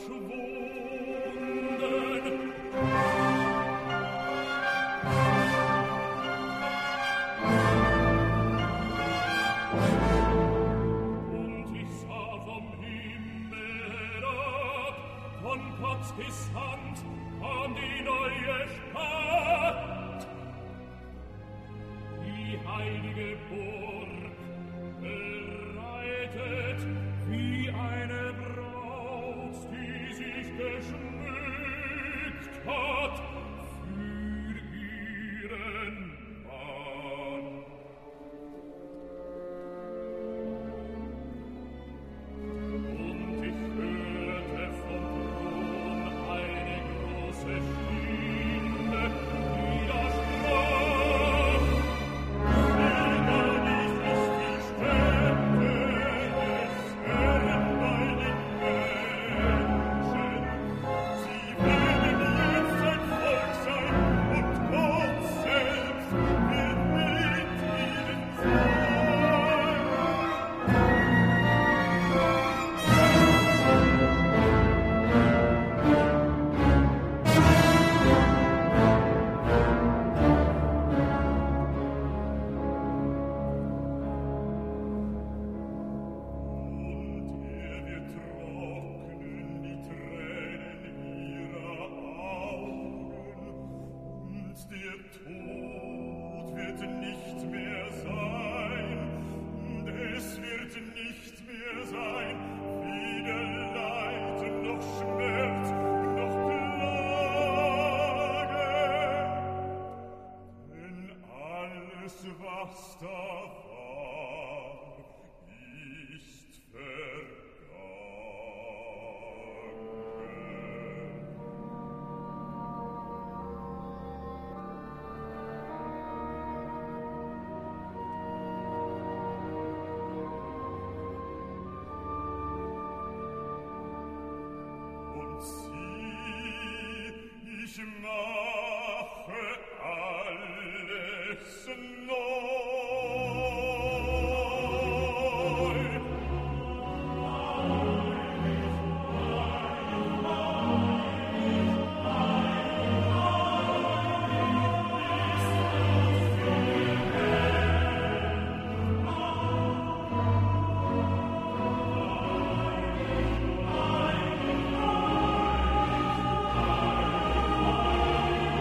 Thank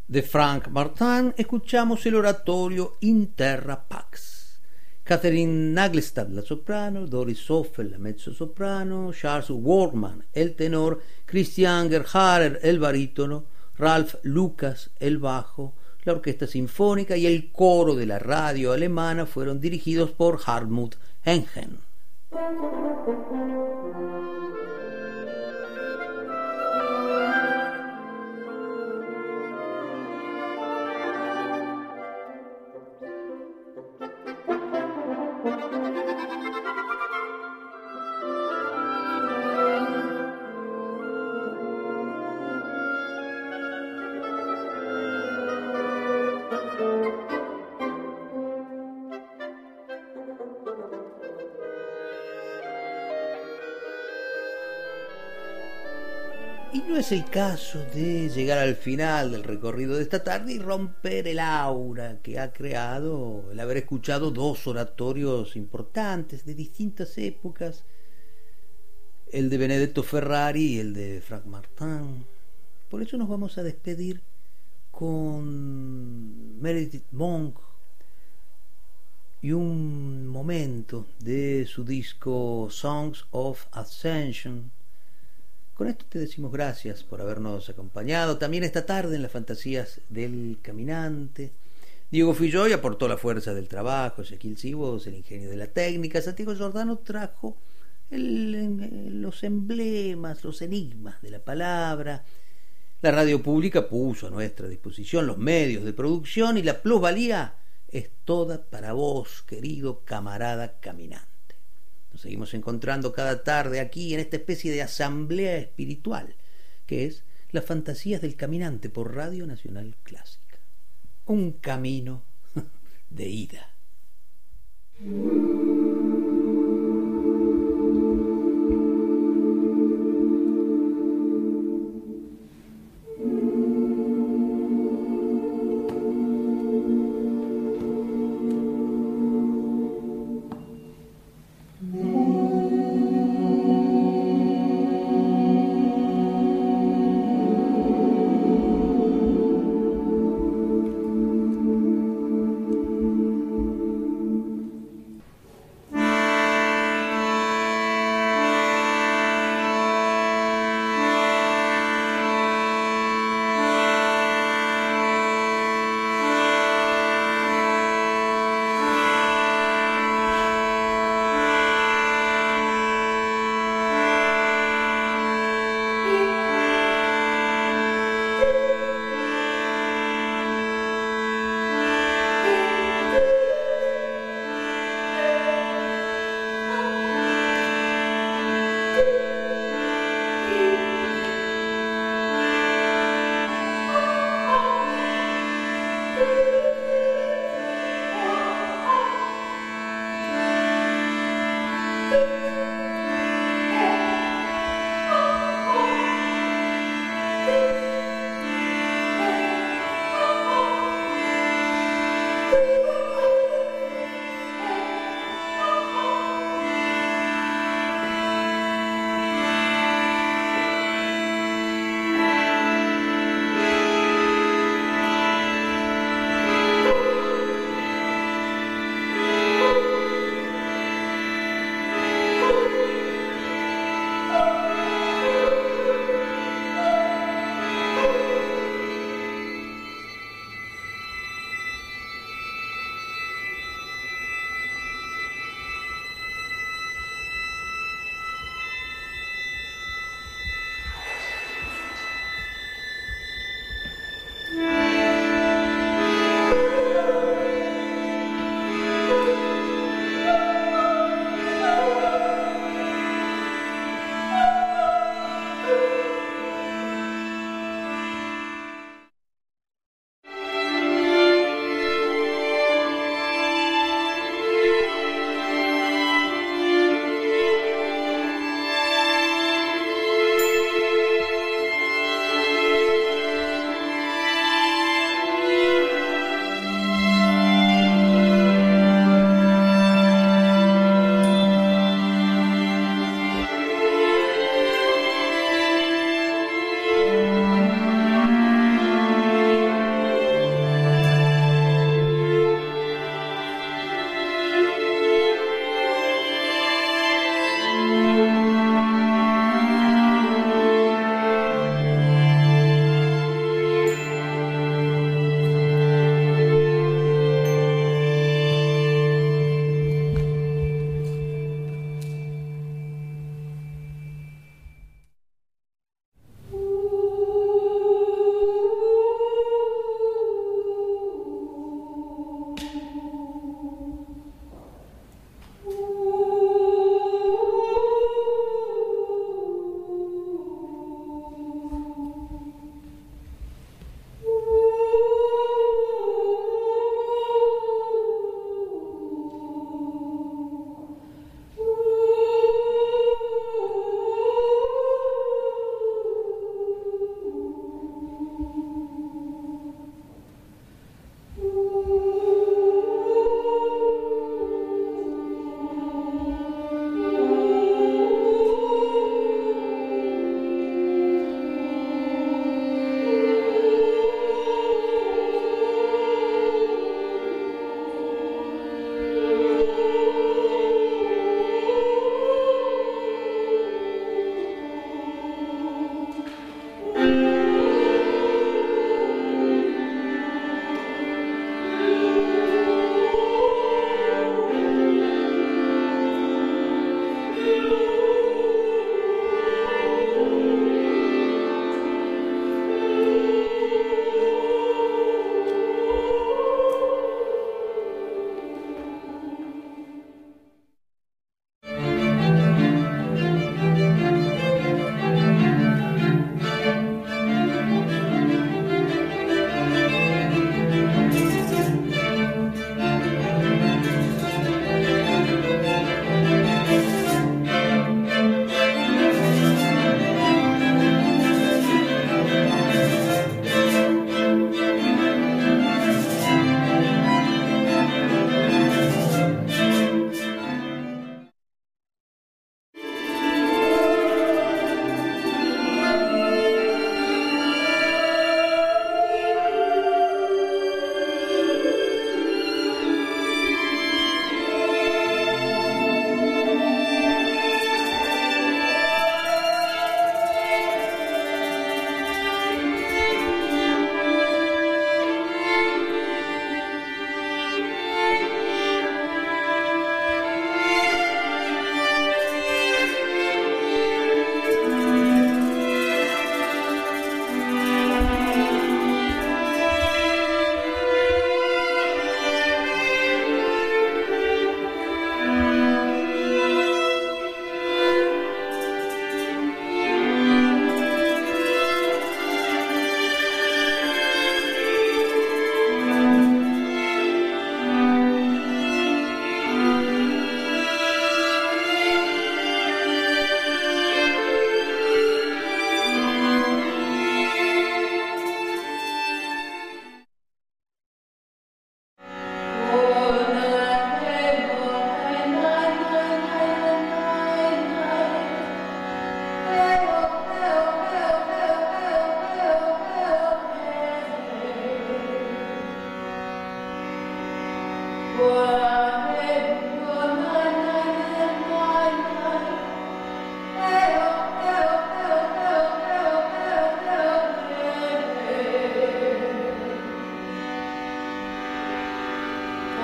De Frank Martin escuchamos el oratorio In Terra Pax. Catherine Naglestad, la soprano, Doris Soffel, la mezzosoprano, Charles Workman, el tenor, Christian Gerharer, el barítono, Ralph Lucas, el bajo, la orquesta sinfónica y el coro de la radio alemana fueron dirigidos por Hartmut Engel. Y no es el caso de llegar al final del recorrido de esta tarde y romper el aura que ha creado el haber escuchado dos oratorios importantes de distintas épocas, el de Benedetto Ferrari y el de Frank Martin. Por eso nos vamos a despedir con Meredith Monk y un momento de su disco Songs of Ascension. Con esto te decimos gracias por habernos acompañado también esta tarde en las fantasías del caminante. Diego Filloy aportó la fuerza del trabajo, Ezequiel Sibos el ingenio de la técnica, Santiago Giordano trajo el, los emblemas, los enigmas de la palabra. La radio pública puso a nuestra disposición los medios de producción y la plusvalía es toda para vos, querido camarada caminante. Nos seguimos encontrando cada tarde aquí en esta especie de asamblea espiritual que es Las Fantasías del Caminante por Radio Nacional Clásica. Un camino de ida.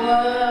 Word.